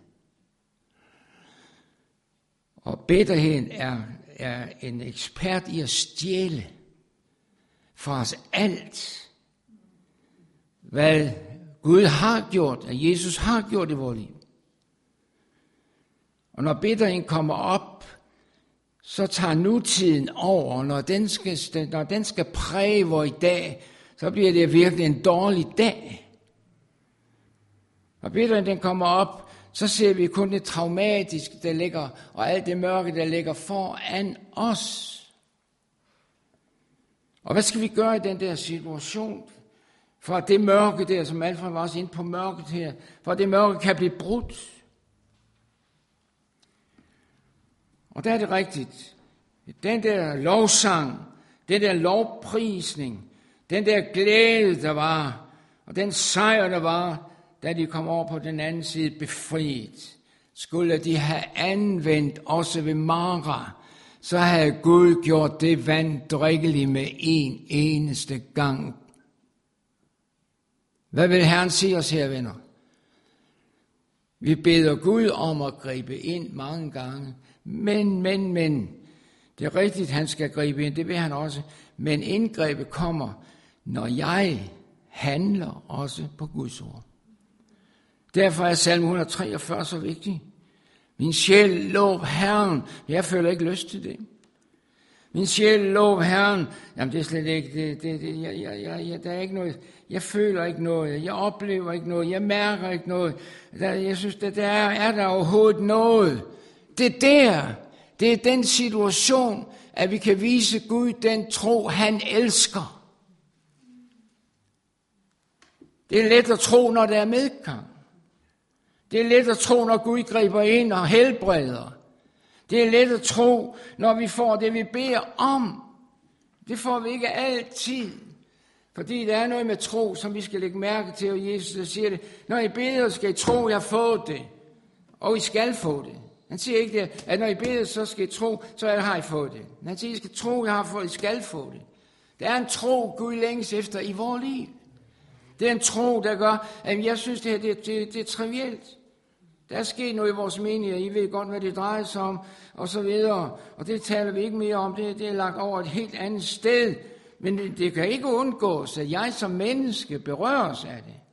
Og bitterheden er en ekspert i at stjæle fra os alt, hvad Gud har gjort, og Jesus har gjort i vores liv. Og når bitterheden kommer op, så tager nutiden over, og når den skal præge vores i dag, så bliver det virkelig en dårlig dag. Når bitterheden den kommer op, så ser vi kun det traumatiske, der ligger, og alt det mørke, der ligger foran os. Og hvad skal vi gøre i den der situation? For at det mørke der, som Alfred var også inde på mørket her, for at det mørke kan blive brudt. Og der er det rigtigt. Den der lovsang, den der lovprisning, den der glæde, der var, og den sejr, der var, da de kom over på den anden side befriet, skulle de have anvendt også ved Mara, så havde Gud gjort det vand drikkeligt med en eneste gang. Hvad vil Herren sige os her, venner? Vi beder Gud om at gribe ind mange gange, men, det er rigtigt, han skal gribe ind, det vil han også, men indgrebet kommer, når jeg handler også på Guds ord. Derfor er salme 143 så vigtig. Min sjæl lov Herren. Jeg føler ikke lyst til det. Min sjæl lov Herren. Jamen det er slet ikke, der er ikke noget. Jeg føler ikke noget. Jeg oplever ikke noget. Jeg mærker ikke noget. Jeg synes, der er overhovedet noget. Det er den situation, at vi kan vise Gud den tro, han elsker. Det er let at tro, når der er medgang. Det er let at tro, når Gud griber ind og helbreder. Det er let at tro, når vi får det, vi beder om. Det får vi ikke altid. Fordi der er noget med tro, som vi skal lægge mærke til, og Jesus siger det. Når I beder, skal I tro, jeg har fået det. Og I skal få det. Han siger ikke det, at når I beder, så skal I tro, så har I fået det. Han siger, I skal tro, jeg har fået, I skal få det. Der er en tro, Gud længes efter i vores liv. Det er en tro, der gør, at jeg synes, det her det er trivielt. Der er sket noget i vores menighed, I ved godt, hvad det drejer sig om, og så videre. Og det taler vi ikke mere om, det er lagt over et helt andet sted. Men det kan ikke undgås, at jeg som menneske berøres af det.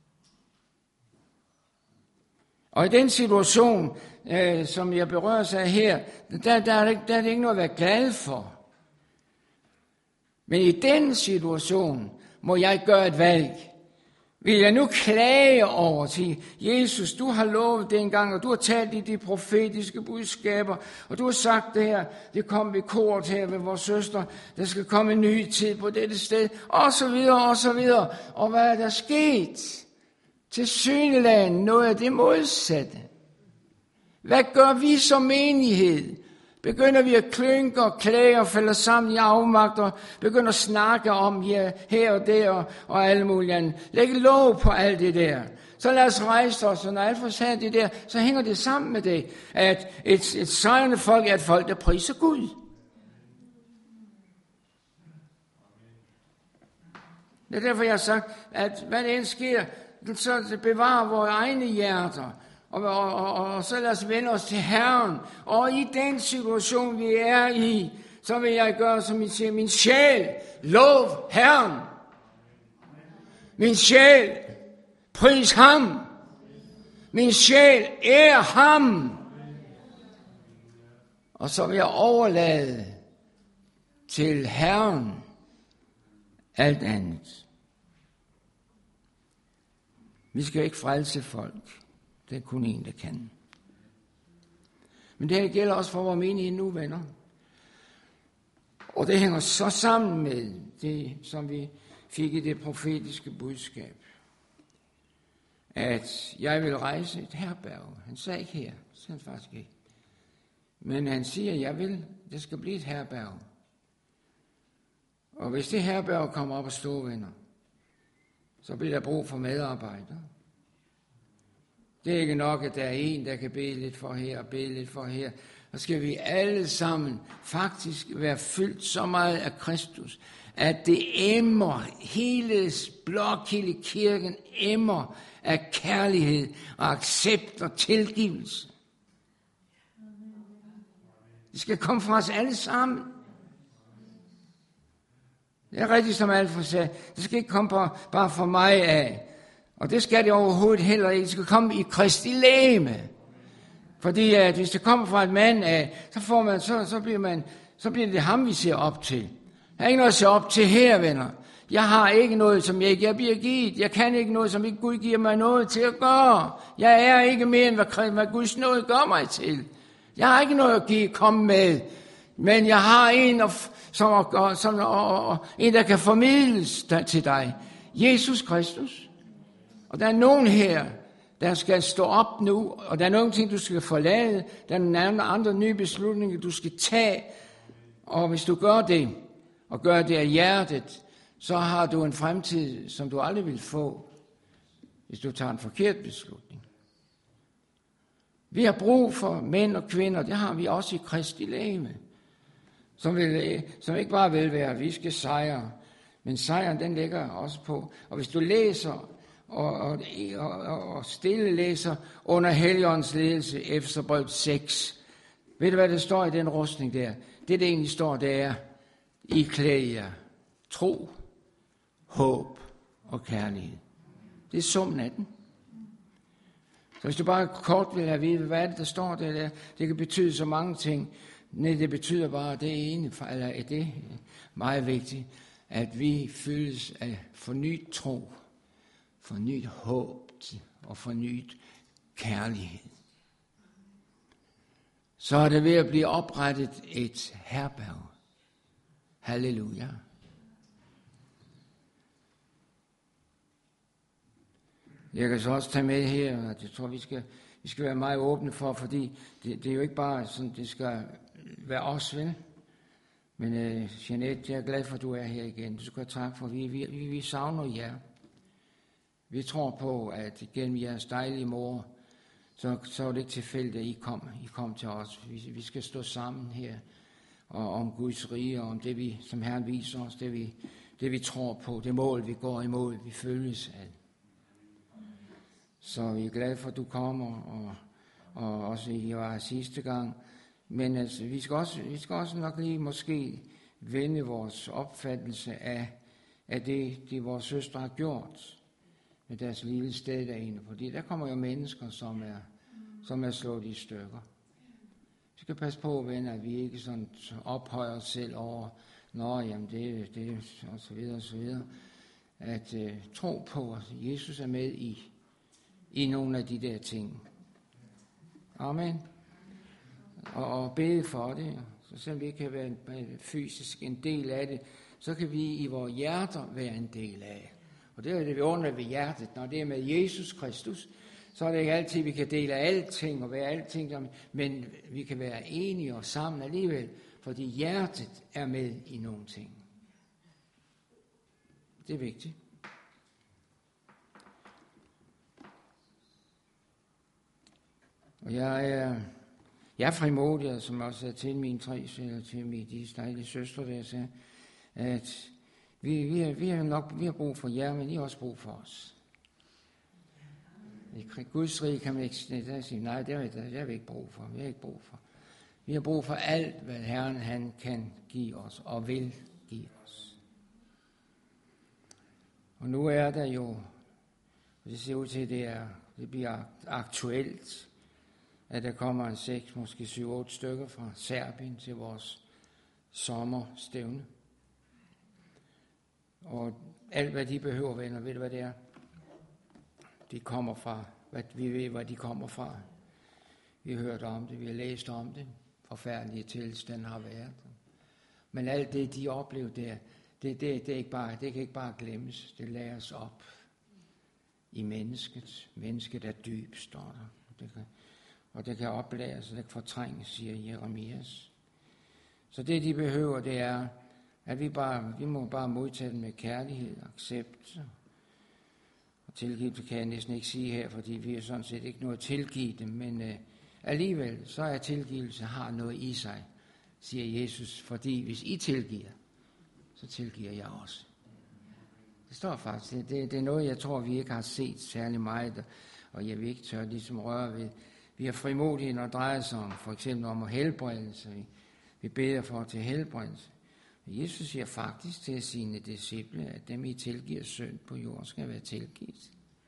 Og i den situation, som jeg berøres af her, der er det ikke noget at være glad for. Men i den situation må jeg gøre et valg. Vil jeg nu klage over til Jesus, du har lovet det engang, og du har talt i de profetiske budskaber, og du har sagt det her, det kom ved koret her ved vores søster, der skal komme en ny tid på dette sted, og så videre, og så videre. Og hvad er der sket? Tilsyneladende noget af det modsatte. Hvad gør vi som menighed? Begynder vi at klynke og klage og falde sammen i afmagt og begynder at snakke om her og der og alle mulige andre. Læg låg på alt det der. Så lad os rejse os, og når alt for sagt det der, så hænger det sammen med det, at et sejrende folk er et folk, der priser Gud. Det er derfor, jeg har sagt, at hvad det end sker, så bevarer vores egne hjerter. Og så lad os vende os til Herren. Og i den situation, vi er i, så vil jeg gøre, som I siger, min sjæl, lov Herren. Min sjæl, pris ham. Min sjæl, ære ham. Og så vil jeg overlade til Herren alt andet. Vi skal ikke frelse folk. Det er kun en, der kan. Men det her gælder også for vores menighed nu, venner. Og det hænger så sammen med det, som vi fik i det profetiske budskab. At jeg vil rejse et herberg. Han sagde ikke her, det sagde han faktisk ikke. Men han siger, at jeg vil, det skal blive et herberg. Og hvis det herberg kommer op og stå, venner, så bliver der brug for medarbejdere. Det er ikke nok, at der er en, der kan bede lidt for her og bede lidt for her. Så skal vi alle sammen faktisk være fyldt så meget af Kristus, at det emmer, hele blok, hele kirken emmer af kærlighed og accept og tilgivelse. Det skal komme fra os alle sammen. Det er rigtigt, som Alfred sagde. Det skal ikke komme bare fra mig af. Og det skal det overhovedet heller ikke. Det skal komme i Kristi legeme. Fordi at hvis det kommer fra et mand af, så bliver det ham, vi ser op til. Jeg har ikke noget at se op til her, venner. Jeg har ikke noget, som jeg bliver givet. Jeg kan ikke noget, som ikke Gud giver mig noget til at gøre. Jeg er ikke mere, end hvad Guds nåde gør mig til. Jeg har ikke noget at komme med. Men jeg har en, en der kan formidles til dig. Jesus Kristus. Og der er nogen her, der skal stå op nu, og der er nogle ting, du skal forlade. Der er nogle andre nye beslutninger, du skal tage. Og hvis du gør det, og gør det af hjertet, så har du en fremtid, som du aldrig vil få, hvis du tager en forkert beslutning. Vi har brug for mænd og kvinder, det har vi også i Kristi legeme, som ikke bare vil være, at vi skal sejre, men sejren den ligger også på. Og hvis du læser og stille læser under Helligåndens ledelse, Efeserbrevet 6, ved du hvad der står i den rustning der? Det egentlig står, det er, I klæder jer tro, håb og kærlighed. Det er summen af den. Så hvis du bare kort vil have at vide, hvad er det, der står der, det kan betyde så mange ting. Nej, det betyder bare, det ene, eller er det meget vigtigt, at vi fyldes af fornyet tro, fornyet håb og fornyet kærlighed. Så er det ved at blive oprettet et herberg. Halleluja. Jeg kan så også tage med her, at jeg tror, vi skal være meget åbne for, fordi det er jo ikke bare sådan, det skal være os, vel? Men Jeanette, jeg er glad for, at du er her igen. Du skal have tak for, vi savner jer. Vi tror på, at gennem jeres dejlige mor, så er det ikke tilfældigt, at I kom til os. Vi skal stå sammen her og om Guds rige, og om det, som Herren viser os, det vi tror på, det mål, vi går imod, vi følges af. Så vi er glade for, at du kommer, og også I var sidste gang. Men altså, vi skal også nok lige måske vende vores opfattelse af det vores søstre har gjort med deres lille sted derinde. Fordi der kommer jo mennesker, som er slået i stykker. Vi skal passe på, venner, at vi ikke sådan ophøjer os selv over, jamen det, og så videre, og så videre. At tro på, at Jesus er med i nogle af de der ting. Amen. Og bede for det. Så selvom vi ikke kan være fysisk en del af det, så kan vi i vores hjerter være en del af. Og det er det, vi under ved hjertet. Når det er med Jesus Kristus, så er det ikke altid, vi kan dele alting og være alting, men vi kan være enige og sammen alligevel, fordi hjertet er med i nogle ting. Det er vigtigt. Og jeg er frimodig, som også sagde til mine de dejlige søstre, der sagde, at vi har brug for jer, men I har også brug for os. I Guds rige kan man ikke sige, nej, det har vi ikke brug for. Vi har ikke brug for. Vi har brug for alt, hvad Herren han kan give os og vil give os. Og nu er der jo, og det ser ud til, at det bliver aktuelt, at der kommer en 6, måske 7-8 stykker fra Serbien til vores sommerstævne. Og alt, hvad de behøver, venner, ved du, hvad det er? De kommer fra, vi ved, hvor de kommer fra. Vi har hørt om det, vi har læst om det. Forfærdelige tilstande har været. Men alt det, de oplevede der, det kan ikke bare glemmes. Det læres op i mennesket. Mennesket er dyb, står der. Og det kan oplæres, og det kan fortrænges, siger Jeremias. Så det, de behøver, det er, at vi må bare modtage dem med kærlighed og accept. Og tilgivelse kan jeg næsten ikke sige her, fordi vi er sådan set ikke noget at tilgive dem, men alligevel, så er tilgivelse har noget i sig, siger Jesus, fordi hvis I tilgiver, så tilgiver jeg også. Det står faktisk, det er noget, jeg tror, vi ikke har set særlig meget, og jeg vil ikke tør ligesom røre ved. Vi er frimodige, når det drejer sig om, for eksempel om helbredelse. Vi beder for til helbredelse. Jesus siger faktisk til sine disciple, at dem I tilgiver synd på jorden, skal være tilgivet.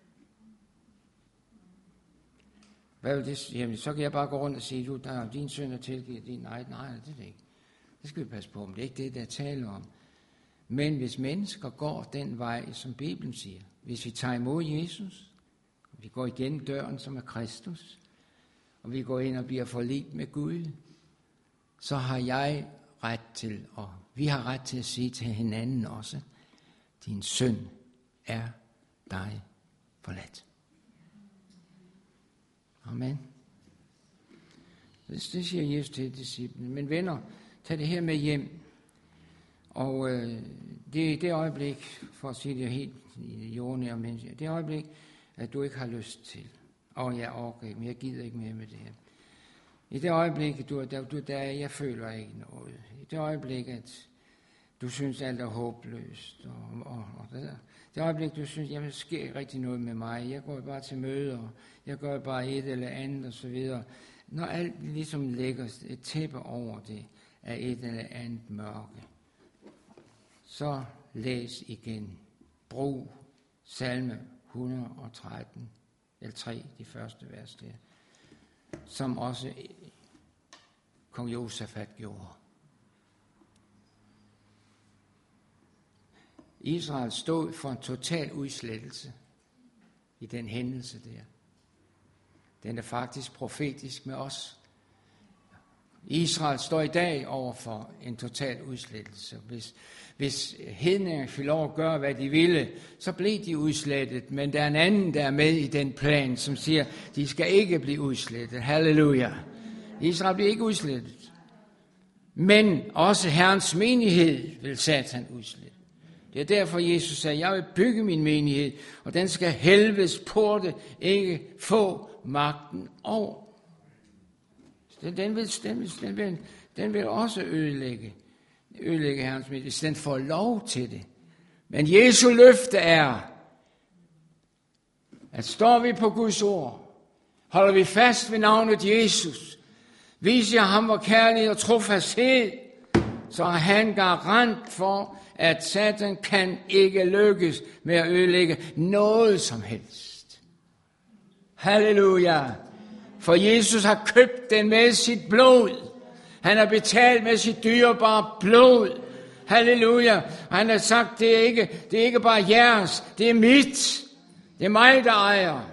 Hvad vil det? Jamen, så kan jeg bare gå rundt og sige, du, der er din synd er tilgivet, din nej, det er det ikke. Det skal vi passe på, men det er ikke det, der taler om. Men hvis mennesker går den vej, som Bibelen siger, hvis vi tager imod Jesus, og vi går igennem døren, som er Kristus, og vi går ind og bliver forligt med Gud, så har jeg ret til, og vi har ret til at sige til hinanden også, din synd er dig forladt. Amen. Det siger Jesus til disciplene. Men venner, tag det her med hjem. Og det er det øjeblik, for at sige det helt jordnære menneske, det øjeblik, at du ikke har lyst til. Jeg orker ikke, men jeg gider ikke mere med det her. I det øjeblik, jeg føler ikke noget. I det øjeblik, at du synes, alt er håbløst. Det øjeblik, du synes, der sker ikke rigtig noget med mig. Jeg går bare til møder, og jeg gør bare et eller andet, og så videre. Når alt ligesom lægger et tæppe over det af et eller andet mørke, så læs igen. Brug salme 113, eller 3, de første vers der, som også kong Josafat gjorde. Israel stod for en total udslettelse i den hændelse der. Den er faktisk profetisk med os. Israel står i dag over for en total udslettelse. Hvis hedninger fik lov at gøre, hvad de ville, så blev de udslettet. Men der er en anden, der er med i den plan, som siger, de skal ikke blive udslettet. Halleluja. Israel bliver ikke udslettet. Men også Herrens menighed vil Satan udslette. Det er derfor, Jesus sagde, jeg vil bygge min menighed, og den skal helvedes porte ikke få magten over. Den vil også ødelægge Herrens menighed, hvis den får lov til det. Men Jesu løfte er, at står vi på Guds ord, holder vi fast ved navnet Jesus, viser ham vor kærlighed og trofasthed, så er han garant for, at Satan kan ikke lykkes med at ødelægge noget som helst. Halleluja! For Jesus har købt den med sit blod. Han har betalt med sit dyrebare blod. Halleluja! Og han har sagt, det er ikke bare jeres, det er mit. Det er mig, der ejer.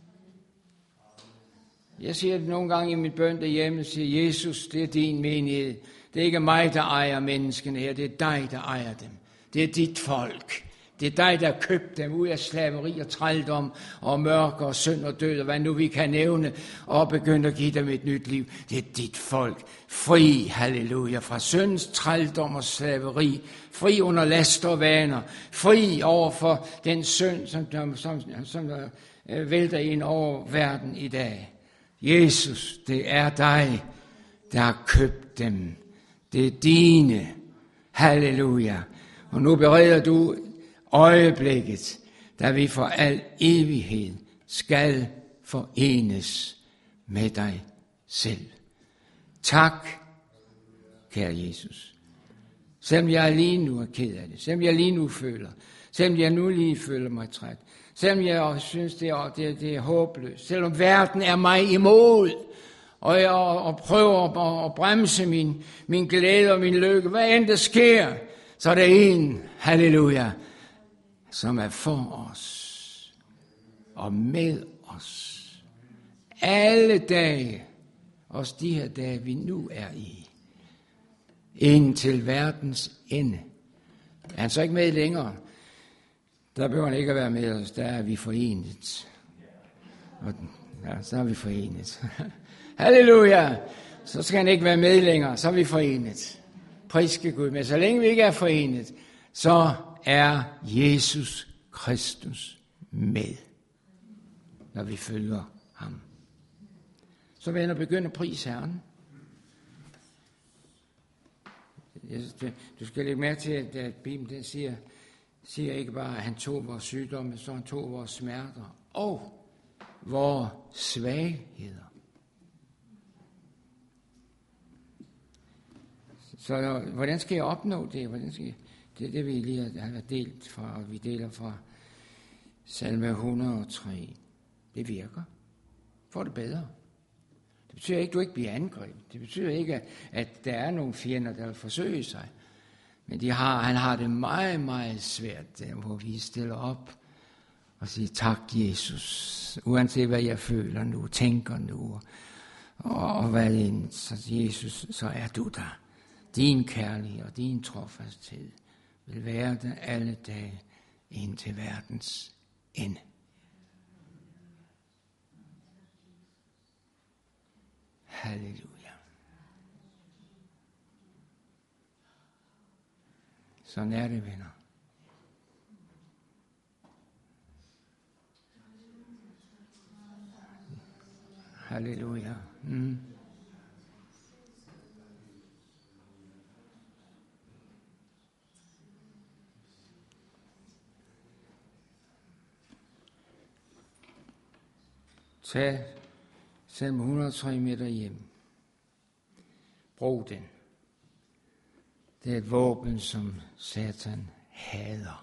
Jeg siger det nogle gange i mit bøn derhjemme, siger Jesus, det er din menighed. Det er ikke mig, der ejer menneskene her, det er dig, der ejer dem. Det er dit folk. Det er dig, der har købt dem ud af slaveri og trældom og mørke og synd og død og hvad nu vi kan nævne og begynde at give dem et nyt liv. Det er dit folk. Fri, halleluja, fra syndens trældom og slaveri. Fri under last og vaner. Fri over for den synd, som vælter ind over verden i dag. Jesus, det er dig, der har købt dem. Det er dine. Halleluja. Og nu bereder du øjeblikket, da vi for al evighed skal forenes med dig selv. Tak, kære Jesus. Selvom jeg lige nu er ked af det, selvom jeg lige nu føler mig træt, selvom jeg synes, det er håbløst, selvom verden er mig imod, og jeg prøver at bremse min glæde og min lykke, hvad end der sker, så er der en, halleluja, som er for os og med os alle dage, også de her dage, vi nu er i, indtil verdens ende. Er han så ikke med længere? Der behøver han ikke at være med os, der er vi forenet. Og, ja, så er vi forenet. Halleluja! Så skal han ikke være med længere, så er vi forenet. Priske Gud, men så længe vi ikke er forenet, så er Jesus Kristus med, når vi følger ham. Så vil jeg begynde at prise Herren. Du skal lægge mærke til, at Bibelen den siger ikke bare, at han tog vores sygdomme, så han tog vores smerter og vores svagheder. Så hvordan skal jeg opnå det? Det er det, vi lige har delt fra, og vi deler fra salme 103. Det virker. Får det bedre. Det betyder ikke, at du ikke bliver angrebet. Det betyder ikke, at der er nogle fjender, der vil forsøge sig. Men han har det meget, meget svært, der hvor vi stiller op og siger, tak Jesus, uanset hvad jeg føler nu, tænker nu, og hvad end, så Jesus, så er du der. Din kærlighed og din trofasthed vil være der alle dage ind til verdens ende. Halleluja. Sådan er det, venner. Halleluja. Tag salme 103 med dig hjem. Brug den. Det er et våben, som Satan hader.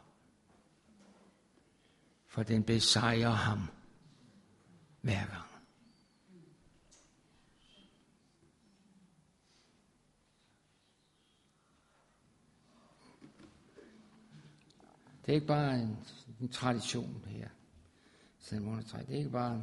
For den besejrer ham hver gang. Det er ikke bare en tradition her. Salme 103. Det er ikke bare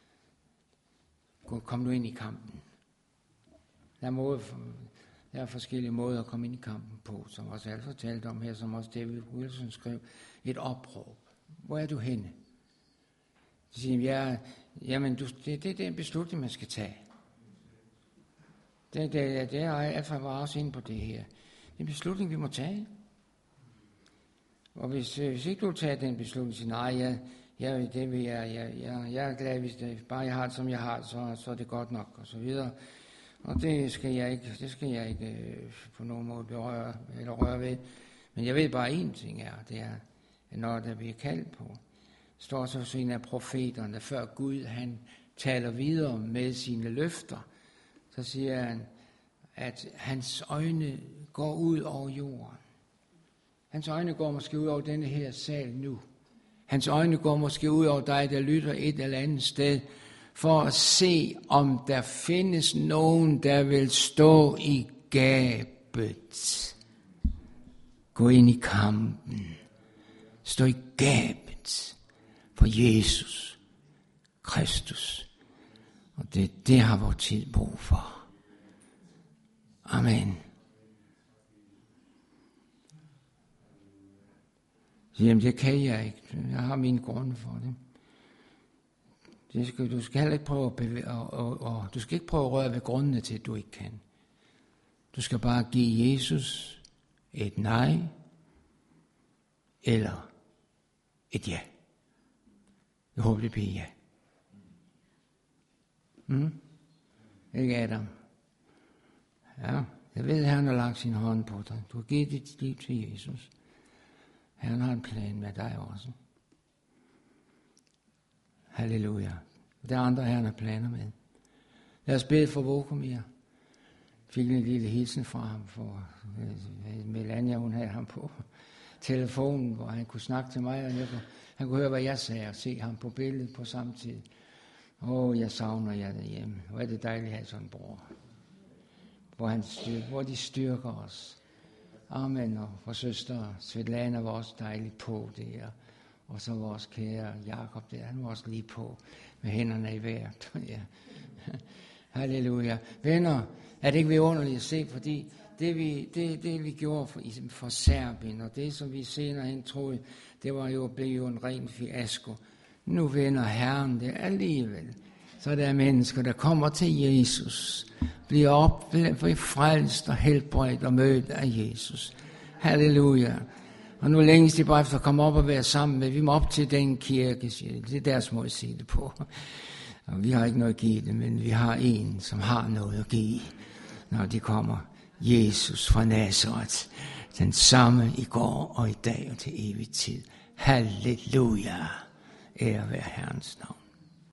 kom nu ind i kampen. Der er forskellige måder at komme ind i kampen på, som også Alf fortalte om her, som også David Wilson skrev, et opråb. Hvor er du henne? Så siger jamen det er en beslutning, man skal tage. Det er Alf var også inde på det her. Det er en beslutning, vi må tage. Og hvis ikke du tager den beslutning, siger nej, jeg er glad, hvis det bare jeg har det, som jeg har, så er det godt nok, og så videre. Og det skal jeg ikke på nogen måde berøre eller røre ved. Men jeg ved bare én ting det er, når der bliver kaldt på, står så hos en af profeterne, før Gud han taler videre med sine løfter, så siger han, at hans øjne går ud over jorden. Hans øjne går måske ud over denne her sal nu. Hans øjne går måske ud over dig, der lytter et eller andet sted, for at se, om der findes nogen, der vil stå i gabet. Gå ind i kampen. Stå i gabet for Jesus Kristus. Og det har vores tid brug for. Amen. Jamen, det kan jeg ikke. Jeg har mine grunde for det. Du skal heller ikke prøve at du skal ikke prøve at røre ved grundene til, at du ikke kan. Du skal bare give Jesus et nej eller et ja. Jeg håber, det bliver ja. Ikke Adam? Ja, jeg ved, at han har lagt sin hånd på dig. Du har givet dit liv til Jesus. Han har en plan med dig også. Halleluja. Der er andre, han har planer med. Lad os bede for Vokomir. Fik en lille hilsen fra ham, for Melania, hun havde ham på telefonen, hvor han kunne snakke til mig, og han kunne høre, hvad jeg sagde, og se ham på billedet på samme tid. Jeg savner jer derhjemme. Hvor er det dejligt at have sådan en bror. Hvor de styrker os. Amen. Og for søster Svetlana var også dejligt på der. Og så vores kære Jakob der, han var også lige på med hænderne i vejret. Ja. Halleluja. Venner, er det ikke vidunderligt at se, fordi det vi gjorde for Serbien, og det som vi senere hen troede, det blev jo en ren fiasko. Nu vender Herren det alligevel. Så der er mennesker, der kommer til Jesus, bliver frelst og helbredt og mødt af Jesus. Halleluja. Og nu længes de bare efter at komme op og være sammen med. Vi må op til den kirke, siger de. Det er deres måde at sige det på. Og vi har ikke noget at give det, men vi har en, som har noget at give, når de kommer. Jesus fra Nazareth. Den samme i går og i dag og til evig tid. Halleluja. Ære være Herrens navn.